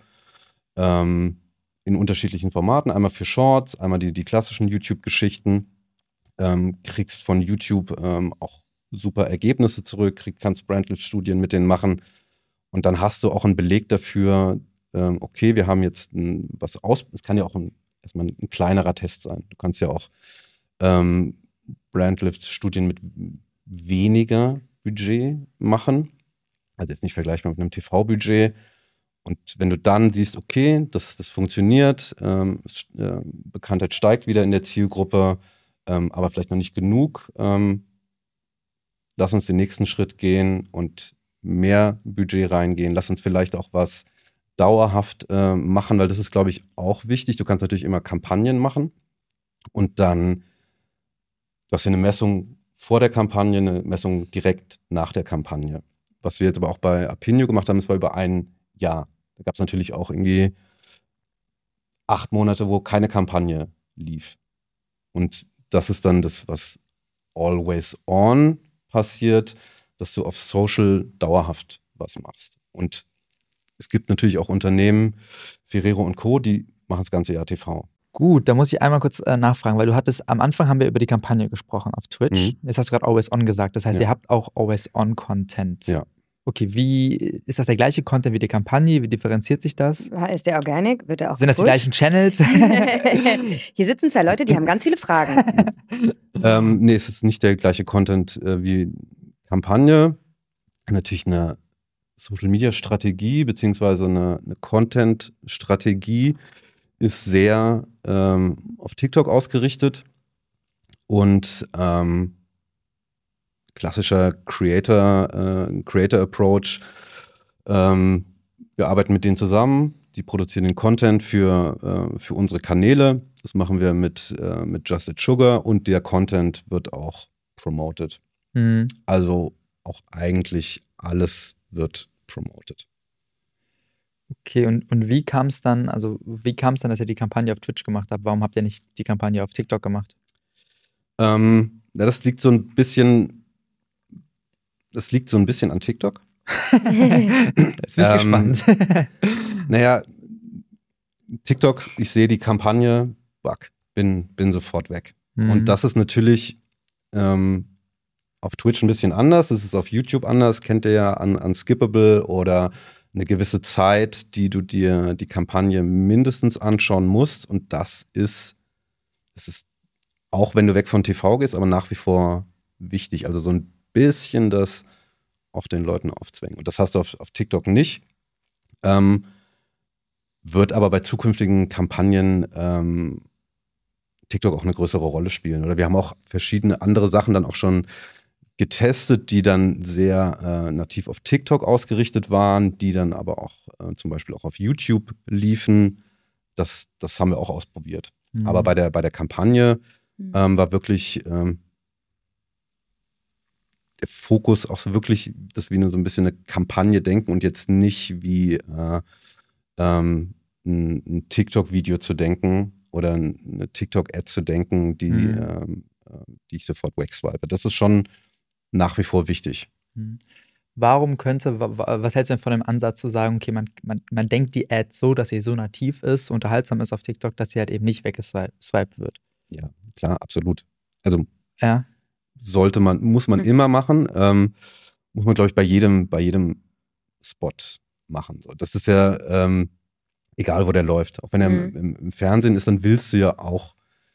in unterschiedlichen Formaten. Einmal für Shorts, einmal die klassischen YouTube-Geschichten. Kriegst von YouTube auch super Ergebnisse zurück, kannst Brandlift-Studien mit denen machen. Und dann hast du auch einen Beleg dafür, okay, wir haben jetzt es kann ja auch erstmal ein kleinerer Test sein. Du kannst ja auch Brandlift-Studien mit weniger Budget machen. Also jetzt nicht vergleichbar mit einem TV-Budget. Und wenn du dann siehst, okay, das funktioniert, Bekanntheit steigt wieder in der Zielgruppe, aber vielleicht noch nicht genug, lass uns den nächsten Schritt gehen und mehr Budget reingehen. Lass uns vielleicht auch was dauerhaft machen, weil das ist, glaube ich, auch wichtig. Du kannst natürlich immer Kampagnen machen und dann, du hast ja eine Messung vor der Kampagne, eine Messung direkt nach der Kampagne. was wir jetzt aber auch bei Apinio gemacht haben, das war über ein Jahr. Da gab es natürlich auch irgendwie 8 Monate, wo keine Kampagne lief. Und das ist dann das, was always on passiert, dass du auf Social dauerhaft was machst. Und es gibt natürlich auch Unternehmen, Ferrero und Co., die machen das ganze Jahr TV. Gut, da muss ich einmal kurz nachfragen, weil du hattest, am Anfang haben wir über die Kampagne gesprochen auf Twitch. Jetzt hast du gerade Always On gesagt. Das heißt, Ja. ihr habt auch Always On Content. Ja. Okay, wie ist das der gleiche Content wie die Kampagne? Wie differenziert sich das? Ist der organic? Wird der auch Sind das die gepusht? gleichen Channels? Hier sitzen 2 Leute, die haben ganz viele Fragen. Nee, es ist nicht der gleiche Content wie Kampagne. Natürlich eine Social-Media-Strategie beziehungsweise eine Content-Strategie ist sehr auf TikTok ausgerichtet und klassischer Creator-Approach. Wir arbeiten mit denen zusammen, die produzieren den Content für unsere Kanäle. Das machen wir mit Just It Sugar und der Content wird auch promoted. Mhm. Also auch eigentlich alles wird promoted. Okay, und wie kam es dann, dass ihr die Kampagne auf Twitch gemacht habt? Warum habt ihr nicht die Kampagne auf TikTok gemacht? Das liegt so ein bisschen an TikTok. Jetzt bin ich gespannt. Naja, TikTok, ich sehe die Kampagne, bin sofort weg. Und das ist natürlich auf Twitch ein bisschen anders, es ist auf YouTube anders, kennt ihr ja an Skippable oder eine gewisse Zeit, die du dir die Kampagne mindestens anschauen musst. Und es ist, auch wenn du weg von TV gehst, aber nach wie vor wichtig. Also so ein bisschen das auch den Leuten aufzwängen. Und das hast du auf TikTok nicht. Wird aber bei zukünftigen Kampagnen TikTok auch eine größere Rolle spielen. Oder wir haben auch verschiedene andere Sachen dann auch schon getestet, die dann sehr nativ auf TikTok ausgerichtet waren, die dann aber auch zum Beispiel auch auf YouTube liefen. Das haben wir auch ausprobiert. Aber bei der Kampagne war wirklich der Fokus auch so wirklich, dass wir so ein bisschen eine Kampagne denken und jetzt nicht wie ein TikTok-Video zu denken oder eine TikTok-Ad zu denken, die ich sofort wegswipe. Das ist schon nach wie vor wichtig. Was hältst du denn von dem Ansatz zu sagen, okay, man denkt die Ad so, dass sie so nativ ist, unterhaltsam ist auf TikTok, dass sie halt eben nicht weggeswiped wird? Ja, klar, absolut. Also Ja. muss man immer machen. Muss man, glaube ich, bei jedem Spot machen. So, das ist ja egal, wo der läuft. Auch wenn er im Fernsehen ist, dann willst du ja auch,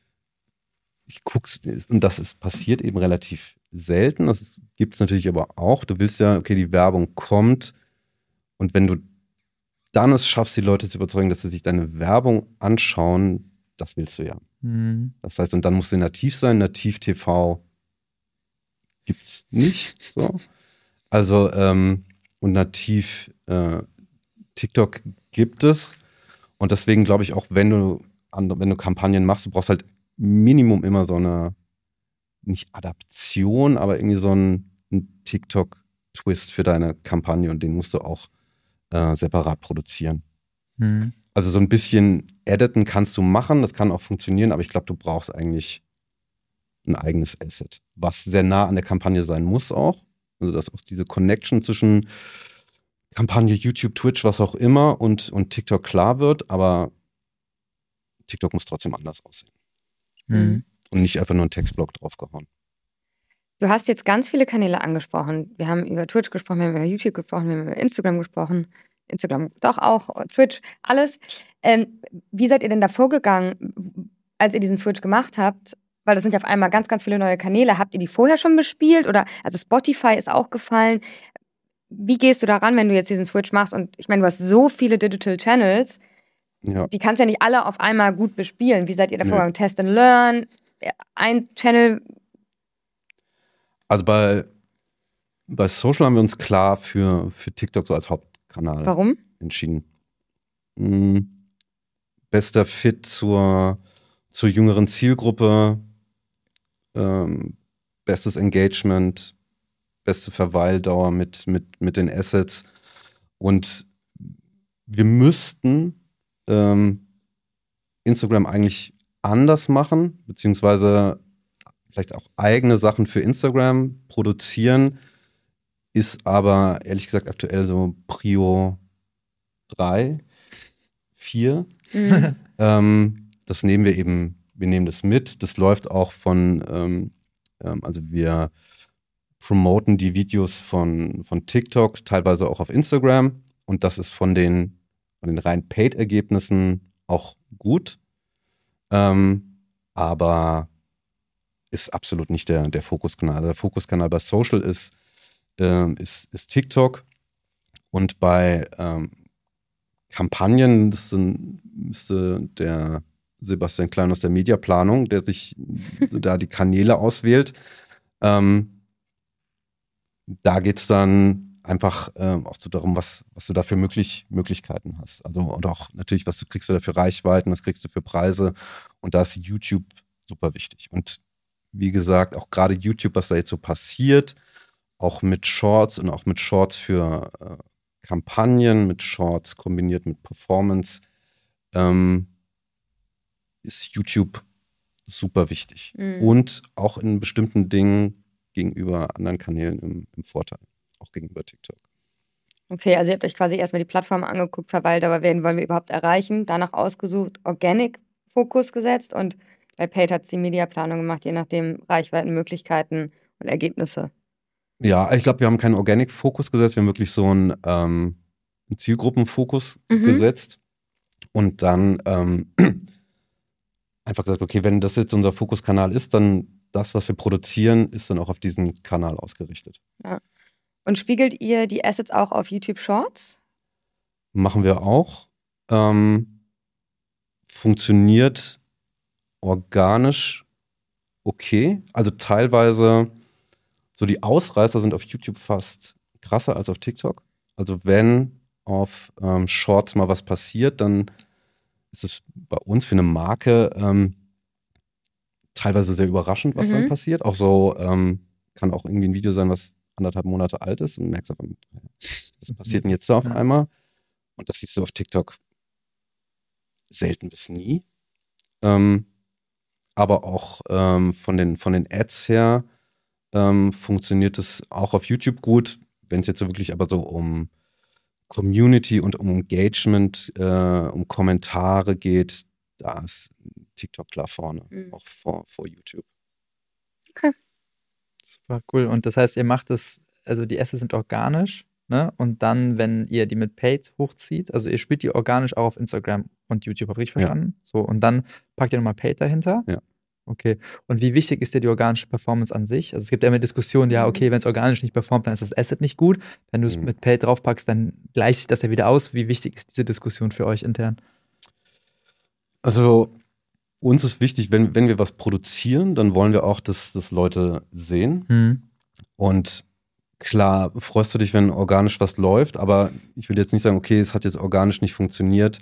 und das passiert eben relativ selten. Das gibt es natürlich aber auch. Du willst ja, okay, die Werbung kommt und wenn du dann es schaffst, die Leute zu überzeugen, dass sie sich deine Werbung anschauen, das willst du ja. Das heißt, und dann muss sie nativ sein. Nativ-TV gibt's nicht. So. Also, und nativ TikTok gibt es. Und deswegen glaube ich auch, wenn du Kampagnen machst, du brauchst halt Minimum immer so eine, nicht Adaption, aber irgendwie so einen TikTok-Twist für deine Kampagne und den musst du auch separat produzieren. Also so ein bisschen editen kannst du machen, das kann auch funktionieren, aber ich glaube, du brauchst eigentlich ein eigenes Asset, was sehr nah an der Kampagne sein muss auch. Also dass auch diese Connection zwischen Kampagne, YouTube, Twitch, was auch immer und TikTok klar wird, aber TikTok muss trotzdem anders aussehen. Und nicht einfach nur einen Textblock draufgehauen. Du hast jetzt ganz viele Kanäle angesprochen. Wir haben über Twitch gesprochen, wir haben über YouTube gesprochen, wir haben über Instagram gesprochen. Instagram doch auch, Twitch, alles. Wie seid ihr denn da vorgegangen, als ihr diesen Switch gemacht habt? Weil das sind ja auf einmal ganz, ganz viele neue Kanäle. Habt ihr die vorher schon bespielt? Oder, also Spotify ist auch gefallen. Wie gehst du daran, wenn du jetzt diesen Switch machst? Und ich meine, du hast so viele Digital Channels. Ja. Die kannst ja nicht alle auf einmal gut bespielen. Wie seid ihr da vorgegangen? Test and Learn? Ein Channel? Also bei Social haben wir uns klar für TikTok so als Hauptkanal Warum? entschieden. Bester Fit zur jüngeren Zielgruppe, bestes Engagement, beste Verweildauer mit den Assets. Und wir müssten Instagram eigentlich anders machen, beziehungsweise vielleicht auch eigene Sachen für Instagram produzieren, ist aber ehrlich gesagt aktuell so Prio 3, 4. Das nehmen wir nehmen das mit. Das läuft auch also wir promoten die Videos von TikTok, teilweise auch auf Instagram. Und das ist von den rein Paid-Ergebnissen auch gut. Aber ist absolut nicht der Fokuskanal. Der Fokuskanal bei Social ist TikTok. Und bei Kampagnen, müsste der Sebastian Klein aus der Mediaplanung, der sich da die Kanäle auswählt. Da geht es dann einfach auch so darum, was du da für Möglichkeiten hast. Also, und auch natürlich, kriegst du da für Reichweiten, was kriegst du für Preise. Und da ist YouTube super wichtig. Und wie gesagt, auch gerade YouTube, was da jetzt so passiert, auch mit Shorts und auch mit Shorts für Kampagnen, mit Shorts kombiniert mit Performance, ist YouTube super wichtig. Und auch in bestimmten Dingen gegenüber anderen Kanälen im Vorteil, auch gegenüber TikTok. Okay, also ihr habt euch quasi erstmal die Plattform angeguckt, Verweildauer, wen wollen wir überhaupt erreichen, danach ausgesucht, Organic-Fokus gesetzt und bei Paid hat es die Mediaplanung gemacht, je nachdem Reichweiten, Möglichkeiten und Ergebnisse. Ja, ich glaube, wir haben keinen Organic-Fokus gesetzt, wir haben wirklich so einen Zielgruppenfokus gesetzt und dann einfach gesagt, okay, wenn das jetzt unser Fokuskanal ist, dann das, was wir produzieren, ist dann auch auf diesen Kanal ausgerichtet. Ja. Und spiegelt ihr die Assets auch auf YouTube Shorts? Machen wir auch. Funktioniert organisch okay. Also teilweise, so die Ausreißer sind auf YouTube fast krasser als auf TikTok. Also wenn auf Shorts mal was passiert, dann ist es bei uns für eine Marke teilweise sehr überraschend, was dann passiert. Auch so kann auch irgendwie ein Video sein, was 1,5 Monate alt ist und merkst einfach, was passiert denn jetzt da auf einmal? Und das siehst du auf TikTok selten bis nie. Aber auch von den Ads her funktioniert es auch auf YouTube gut. Wenn es jetzt so wirklich aber so um Community und um Engagement, um Kommentare geht, da ist TikTok klar vorne, auch vor YouTube. Okay. Super cool. Und das heißt, ihr macht es, also die Assets sind organisch, ne? Und dann, wenn ihr die mit Paid hochzieht, also ihr spielt die organisch auch auf Instagram und YouTube, habe ich richtig verstanden? So, und dann packt ihr nochmal Paid dahinter? Ja. Okay. Und wie wichtig ist dir die organische Performance an sich? Also es gibt ja immer Diskussionen, ja, okay, wenn es organisch nicht performt, dann ist das Asset nicht gut. Wenn du es mit Paid draufpackst, dann gleicht sich das ja wieder aus. Wie wichtig ist diese Diskussion für euch intern? Also uns ist wichtig, wenn wir was produzieren, dann wollen wir auch, dass das Leute sehen. Und klar, freust du dich, wenn organisch was läuft, aber ich will jetzt nicht sagen, okay, es hat jetzt organisch nicht funktioniert.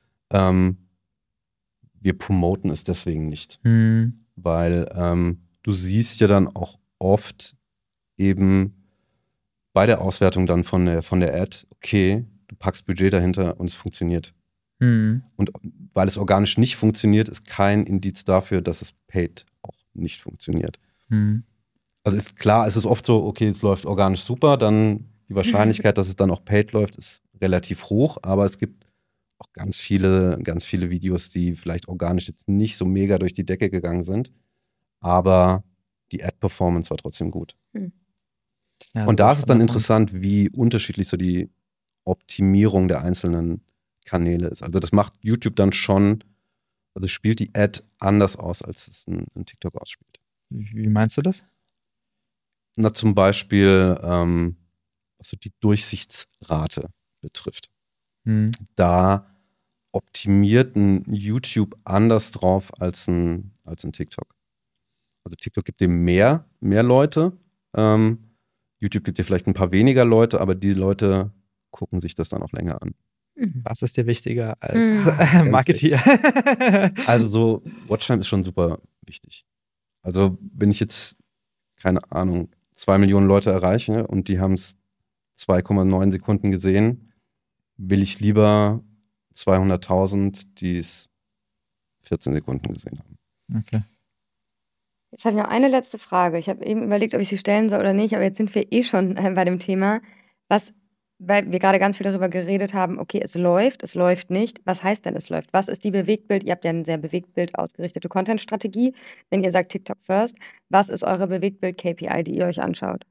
Wir promoten es deswegen nicht. Weil du siehst ja dann auch oft eben bei der Auswertung dann von der Ad, okay, du packst Budget dahinter und es funktioniert. Und weil es organisch nicht funktioniert, ist kein Indiz dafür, dass es Paid auch nicht funktioniert. Also ist klar, es ist oft so, okay, es läuft organisch super, dann die Wahrscheinlichkeit, dass es dann auch Paid läuft, ist relativ hoch, aber es gibt auch ganz viele Videos, die vielleicht organisch jetzt nicht so mega durch die Decke gegangen sind, aber die Ad-Performance war trotzdem gut. Ja, und da ist es dann interessant, wie unterschiedlich so die Optimierung der einzelnen Kanäle ist. Also das macht YouTube dann schon, also spielt die Ad anders aus, als es ein TikTok ausspielt. Wie meinst du das? Na, zum Beispiel, was so die Durchsichtsrate betrifft. Da optimiert ein YouTube anders drauf als ein TikTok. Also TikTok gibt dir mehr Leute, YouTube gibt dir vielleicht ein paar weniger Leute, aber die Leute gucken sich das dann auch länger an. Was ist dir wichtiger als Marketeer? Also so Watchtime ist schon super wichtig. Also wenn ich jetzt, keine Ahnung, 2 Millionen Leute erreiche und die haben es 2,9 Sekunden gesehen, will ich lieber 200.000, die es 14 Sekunden gesehen haben. Okay. Jetzt habe ich noch eine letzte Frage. Ich habe eben überlegt, ob ich sie stellen soll oder nicht, aber jetzt sind wir eh schon bei dem Thema. Weil wir gerade ganz viel darüber geredet haben, okay, es läuft nicht. Was heißt denn, es läuft? Was ist die Bewegtbild? Ihr habt ja eine sehr Bewegtbild ausgerichtete Content-Strategie. Wenn ihr sagt TikTok first, was ist eure Bewegtbild-KPI, die ihr euch anschaut?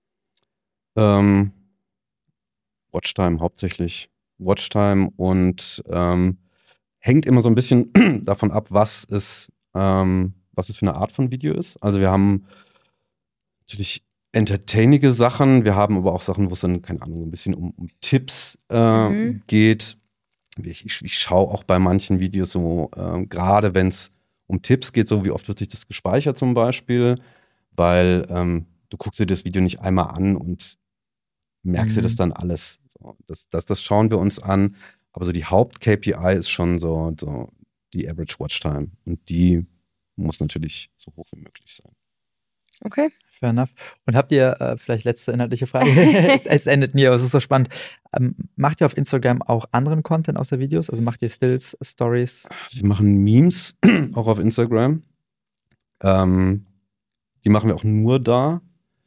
Watchtime hauptsächlich. Watchtime und hängt immer so ein bisschen davon ab, was es für eine Art von Video ist. Also wir haben natürlich entertainige Sachen, wir haben aber auch Sachen, wo es dann, keine Ahnung, ein bisschen um Tipps geht. Ich schaue auch bei manchen Videos so, gerade wenn es um Tipps geht, so wie oft wird sich das gespeichert zum Beispiel, weil du guckst dir das Video nicht einmal an und merkst dir das dann alles. So, das schauen wir uns an, aber so die Haupt-KPI ist schon so die Average Watchtime und die muss natürlich so hoch wie möglich sein. Okay. Fair enough. Und habt ihr, vielleicht letzte inhaltliche Frage, es endet nie, aber es ist so spannend. Macht ihr auf Instagram auch anderen Content außer Videos? Also macht ihr Stills, Stories? Wir machen Memes auch auf Instagram. Die machen wir auch nur da.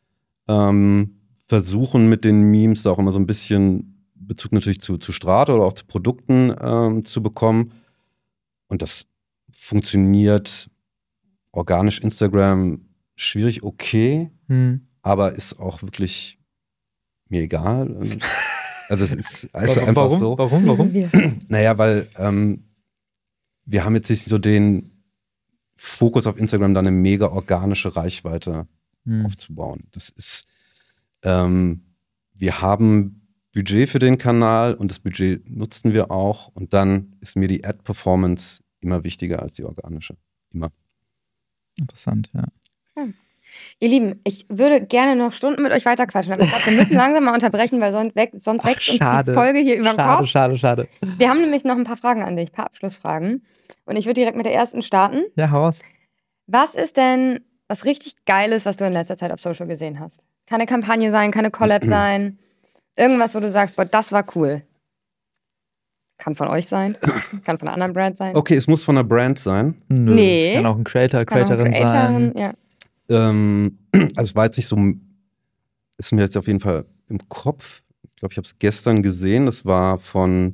Versuchen mit den Memes da auch immer so ein bisschen Bezug natürlich zu Strato oder auch zu Produkten zu bekommen. Und das funktioniert organisch Instagram schwierig, okay, aber ist auch wirklich mir egal. Also es ist einfach so. Warum? Naja, weil wir haben jetzt nicht so den Fokus auf Instagram, da eine mega organische Reichweite aufzubauen. Das ist, wir haben Budget für den Kanal und das Budget nutzen wir auch und dann ist mir die Ad-Performance immer wichtiger als die organische. Immer. Interessant, ja. Okay. Ihr Lieben, ich würde gerne noch Stunden mit euch weiterquatschen, aber ich glaube, wir müssen langsam mal unterbrechen, weil sonst wächst uns die Folge hier über den Kopf. Schade. Wir haben nämlich noch ein paar Fragen an dich, ein paar Abschlussfragen. Und ich würde direkt mit der ersten starten. Ja, hau raus. Was ist denn was richtig Geiles, was du in letzter Zeit auf Social gesehen hast? Kann eine Kampagne sein, kann eine Collab sein, irgendwas, wo du sagst, boah, das war cool. Kann von euch sein, kann von einer anderen Brand sein. Okay, es muss von einer Brand sein. Nö, Nee. Es kann auch ein Creatorin sein. Ja. Also es war jetzt nicht so, ist mir jetzt auf jeden Fall im Kopf. Ich glaube, ich habe es gestern gesehen. Das war von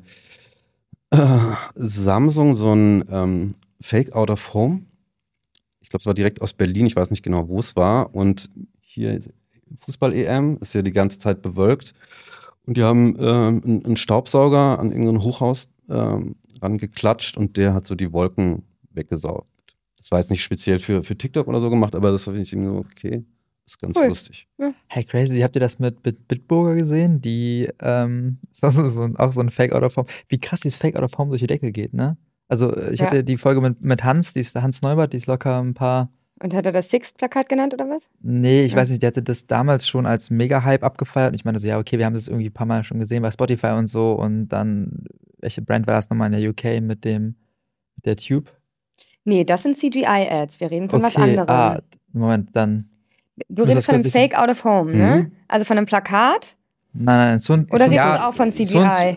Samsung, so ein Fake Out of Home. Ich glaube, es war direkt aus Berlin. Ich weiß nicht genau, wo es war. Und hier Fußball-EM ist ja die ganze Zeit bewölkt. Und die haben einen Staubsauger an irgendein Hochhaus rangeklatscht und der hat so die Wolken weggesaugt. Das war jetzt nicht speziell für TikTok oder so gemacht, aber das finde ich irgendwie so, okay, ist ganz lustig. Hey, crazy, habt ihr das mit Bitburger gesehen? Die, ist auch so ein Fake Out of Home. Wie krass dieses Fake Out of Home durch die Decke geht, ne? Also, ich hatte die Folge mit Hans, die ist der Hans Neubert, die ist locker ein paar. Und hat er das Sixt-Plakat genannt oder was? Nee, ich weiß nicht, der hatte das damals schon als Mega-Hype abgefeiert. Und ich meine so, ja, okay, wir haben das irgendwie ein paar Mal schon gesehen bei Spotify und so. Und dann, welche Brand war das nochmal in der UK mit der Tube? Nee, das sind CGI-Ads. Wir reden von was anderem. Moment, dann. Du redest von einem Fake Out of Home, ne? Also von einem Plakat? Nein, so ein. Oder redest du auch von CGI?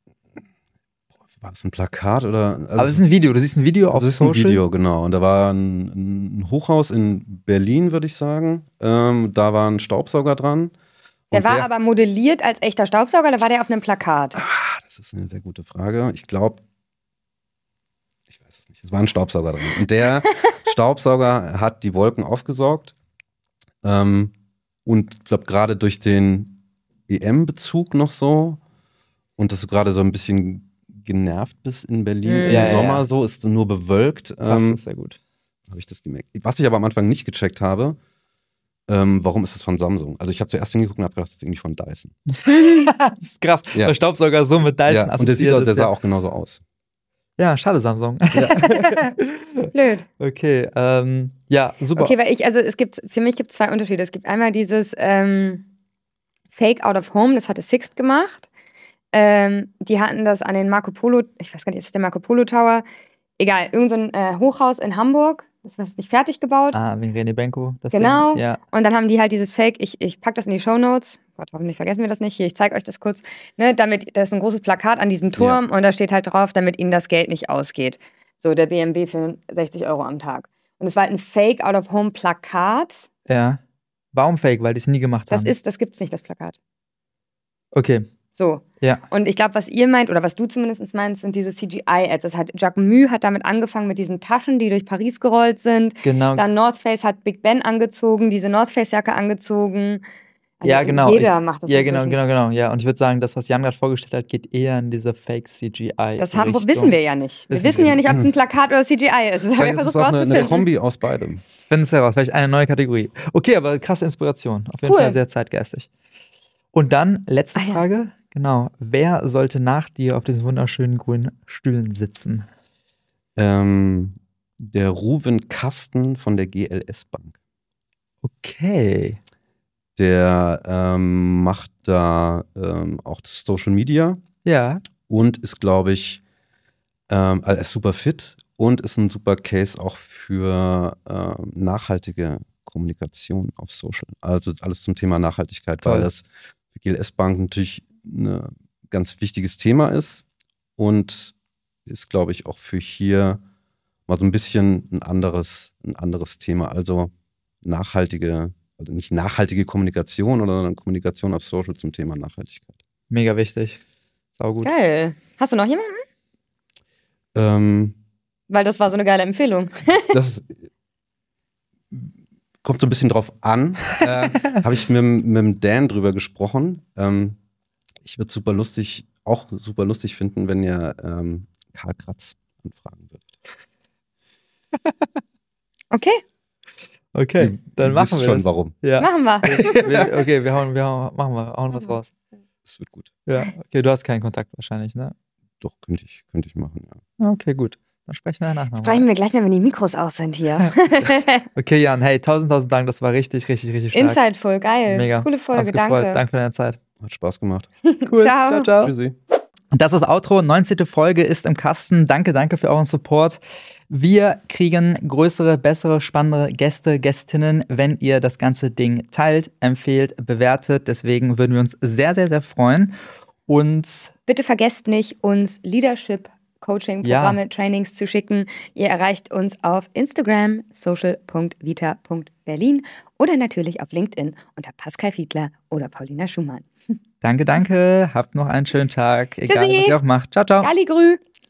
War das ein Plakat oder? Also aber es ist ein Video, du siehst ein Video auf Social? Das ist ein Video, genau. Und da war ein Hochhaus in Berlin, würde ich sagen. Da war ein Staubsauger dran. Der war aber modelliert als echter Staubsauger oder war der auf einem Plakat? Das ist eine sehr gute Frage. Ich glaube, ich weiß es nicht. Es war ein Staubsauger dran. Und der Staubsauger hat die Wolken aufgesaugt. Und ich glaube, gerade durch den EM-Bezug noch so und dass du gerade so ein bisschen genervt bist in Berlin im Sommer, so ist nur bewölkt. Das ist sehr gut. Habe ich das gemerkt. Was ich aber am Anfang nicht gecheckt habe, warum ist es von Samsung? Also ich habe zuerst hingeguckt und habe gedacht, das ist irgendwie von Dyson. Das ist krass. Ja. Der Staubsauger so mit Dyson und der sah auch genauso aus. Ja, schade, Samsung. Ja. Blöd. Okay, ja, super. Okay, weil für mich gibt es zwei Unterschiede. Es gibt einmal dieses Fake Out of Home, das hatte Sixt gemacht. Die hatten das an den Marco Polo, ich weiß gar nicht, ist das der Marco Polo Tower? Egal, irgend so ein Hochhaus in Hamburg Das war nicht fertig gebaut. Wegen René Benko. Das Genau. Ding. Ja. Und dann haben die halt dieses Fake, ich packe das in die Shownotes. Gott, hoffentlich vergessen wir das nicht. Hier, ich zeige euch das kurz. Ne, damit, da ist ein großes Plakat an diesem Turm und da steht halt drauf, damit ihnen das Geld nicht ausgeht. So, der BMW für 60 Euro am Tag. Und es war halt ein Fake-Out-of-Home-Plakat. Ja. Warum Fake? Weil die es nie gemacht haben. Das gibt's nicht, das Plakat. Okay. So. Ja. Und ich glaube, was ihr meint, oder was du zumindest meinst, sind diese CGI-Ads. Jacquemus hat damit angefangen mit diesen Taschen, die durch Paris gerollt sind. Genau. Dann North Face hat Big Ben angezogen, diese North Face-Jacke angezogen. Also ja, genau. Jeder macht das. Ja, genau. Ja, und ich würde sagen, das, was Jan gerade vorgestellt hat, geht eher in diese Fake-CGI. Das wissen wir ja nicht. Wir wissen ja nicht, ob es ein Plakat oder CGI ist. Vielleicht ist es auch eine Kombi aus beidem. Finden es heraus, vielleicht eine neue Kategorie. Okay, aber krasse Inspiration. Auf jeden Fall sehr zeitgeistig. Und dann, letzte Frage. Genau. Wer sollte nach dir auf diesen wunderschönen grünen Stühlen sitzen? Der Ruven Kasten von der GLS Bank. Okay. Der macht da auch Social Media. Ja. Und ist, glaube ich, er ist super fit und ist ein super Case auch für nachhaltige Kommunikation auf Social. Also alles zum Thema Nachhaltigkeit, weil das für GLS Bank natürlich ein ganz wichtiges Thema ist und ist, glaube ich, auch für hier mal so ein bisschen ein anderes Thema. Also nicht nachhaltige Kommunikation, sondern Kommunikation auf Social zum Thema Nachhaltigkeit. Mega wichtig. Saugut. Geil. Hast du noch jemanden? Weil das war so eine geile Empfehlung. Das kommt so ein bisschen drauf an. Habe ich mit dem Dan drüber gesprochen. Ich würde super lustig finden, wenn ihr Karl Kratz anfragen würdet. Okay, dann machen wir schon das. Warum. Ja. Machen wir. Okay, wir hauen was raus. Das wird gut. Ja, okay, du hast keinen Kontakt wahrscheinlich, ne? Doch, könnte ich machen, ja. Okay, gut. Dann sprechen wir danach nochmal. Sprechen wir gleich mal, wenn die Mikros aus sind hier. Okay, Jan, hey, tausend Dank, das war richtig stark. Insightful, geil. Mega. Coole Folge, danke. Danke für deine Zeit. Hat Spaß gemacht. Cool. Ciao. Tschüssi. Und das ist das Outro. 19. Folge ist im Kasten. Danke für euren Support. Wir kriegen größere, bessere, spannendere Gäste, Gästinnen, wenn ihr das ganze Ding teilt, empfehlt, bewertet. Deswegen würden wir uns sehr freuen. Und bitte vergesst nicht, uns Leadership-Coaching-Programme, Trainings zu schicken. Ihr erreicht uns auf Instagram, social.vita.berlin oder natürlich auf LinkedIn unter Pascal Fiedler oder Paulina Schumann. Danke. Habt noch einen schönen Tag. Egal, Tschüssi. was ihr auch macht. Ciao. Galli Grü.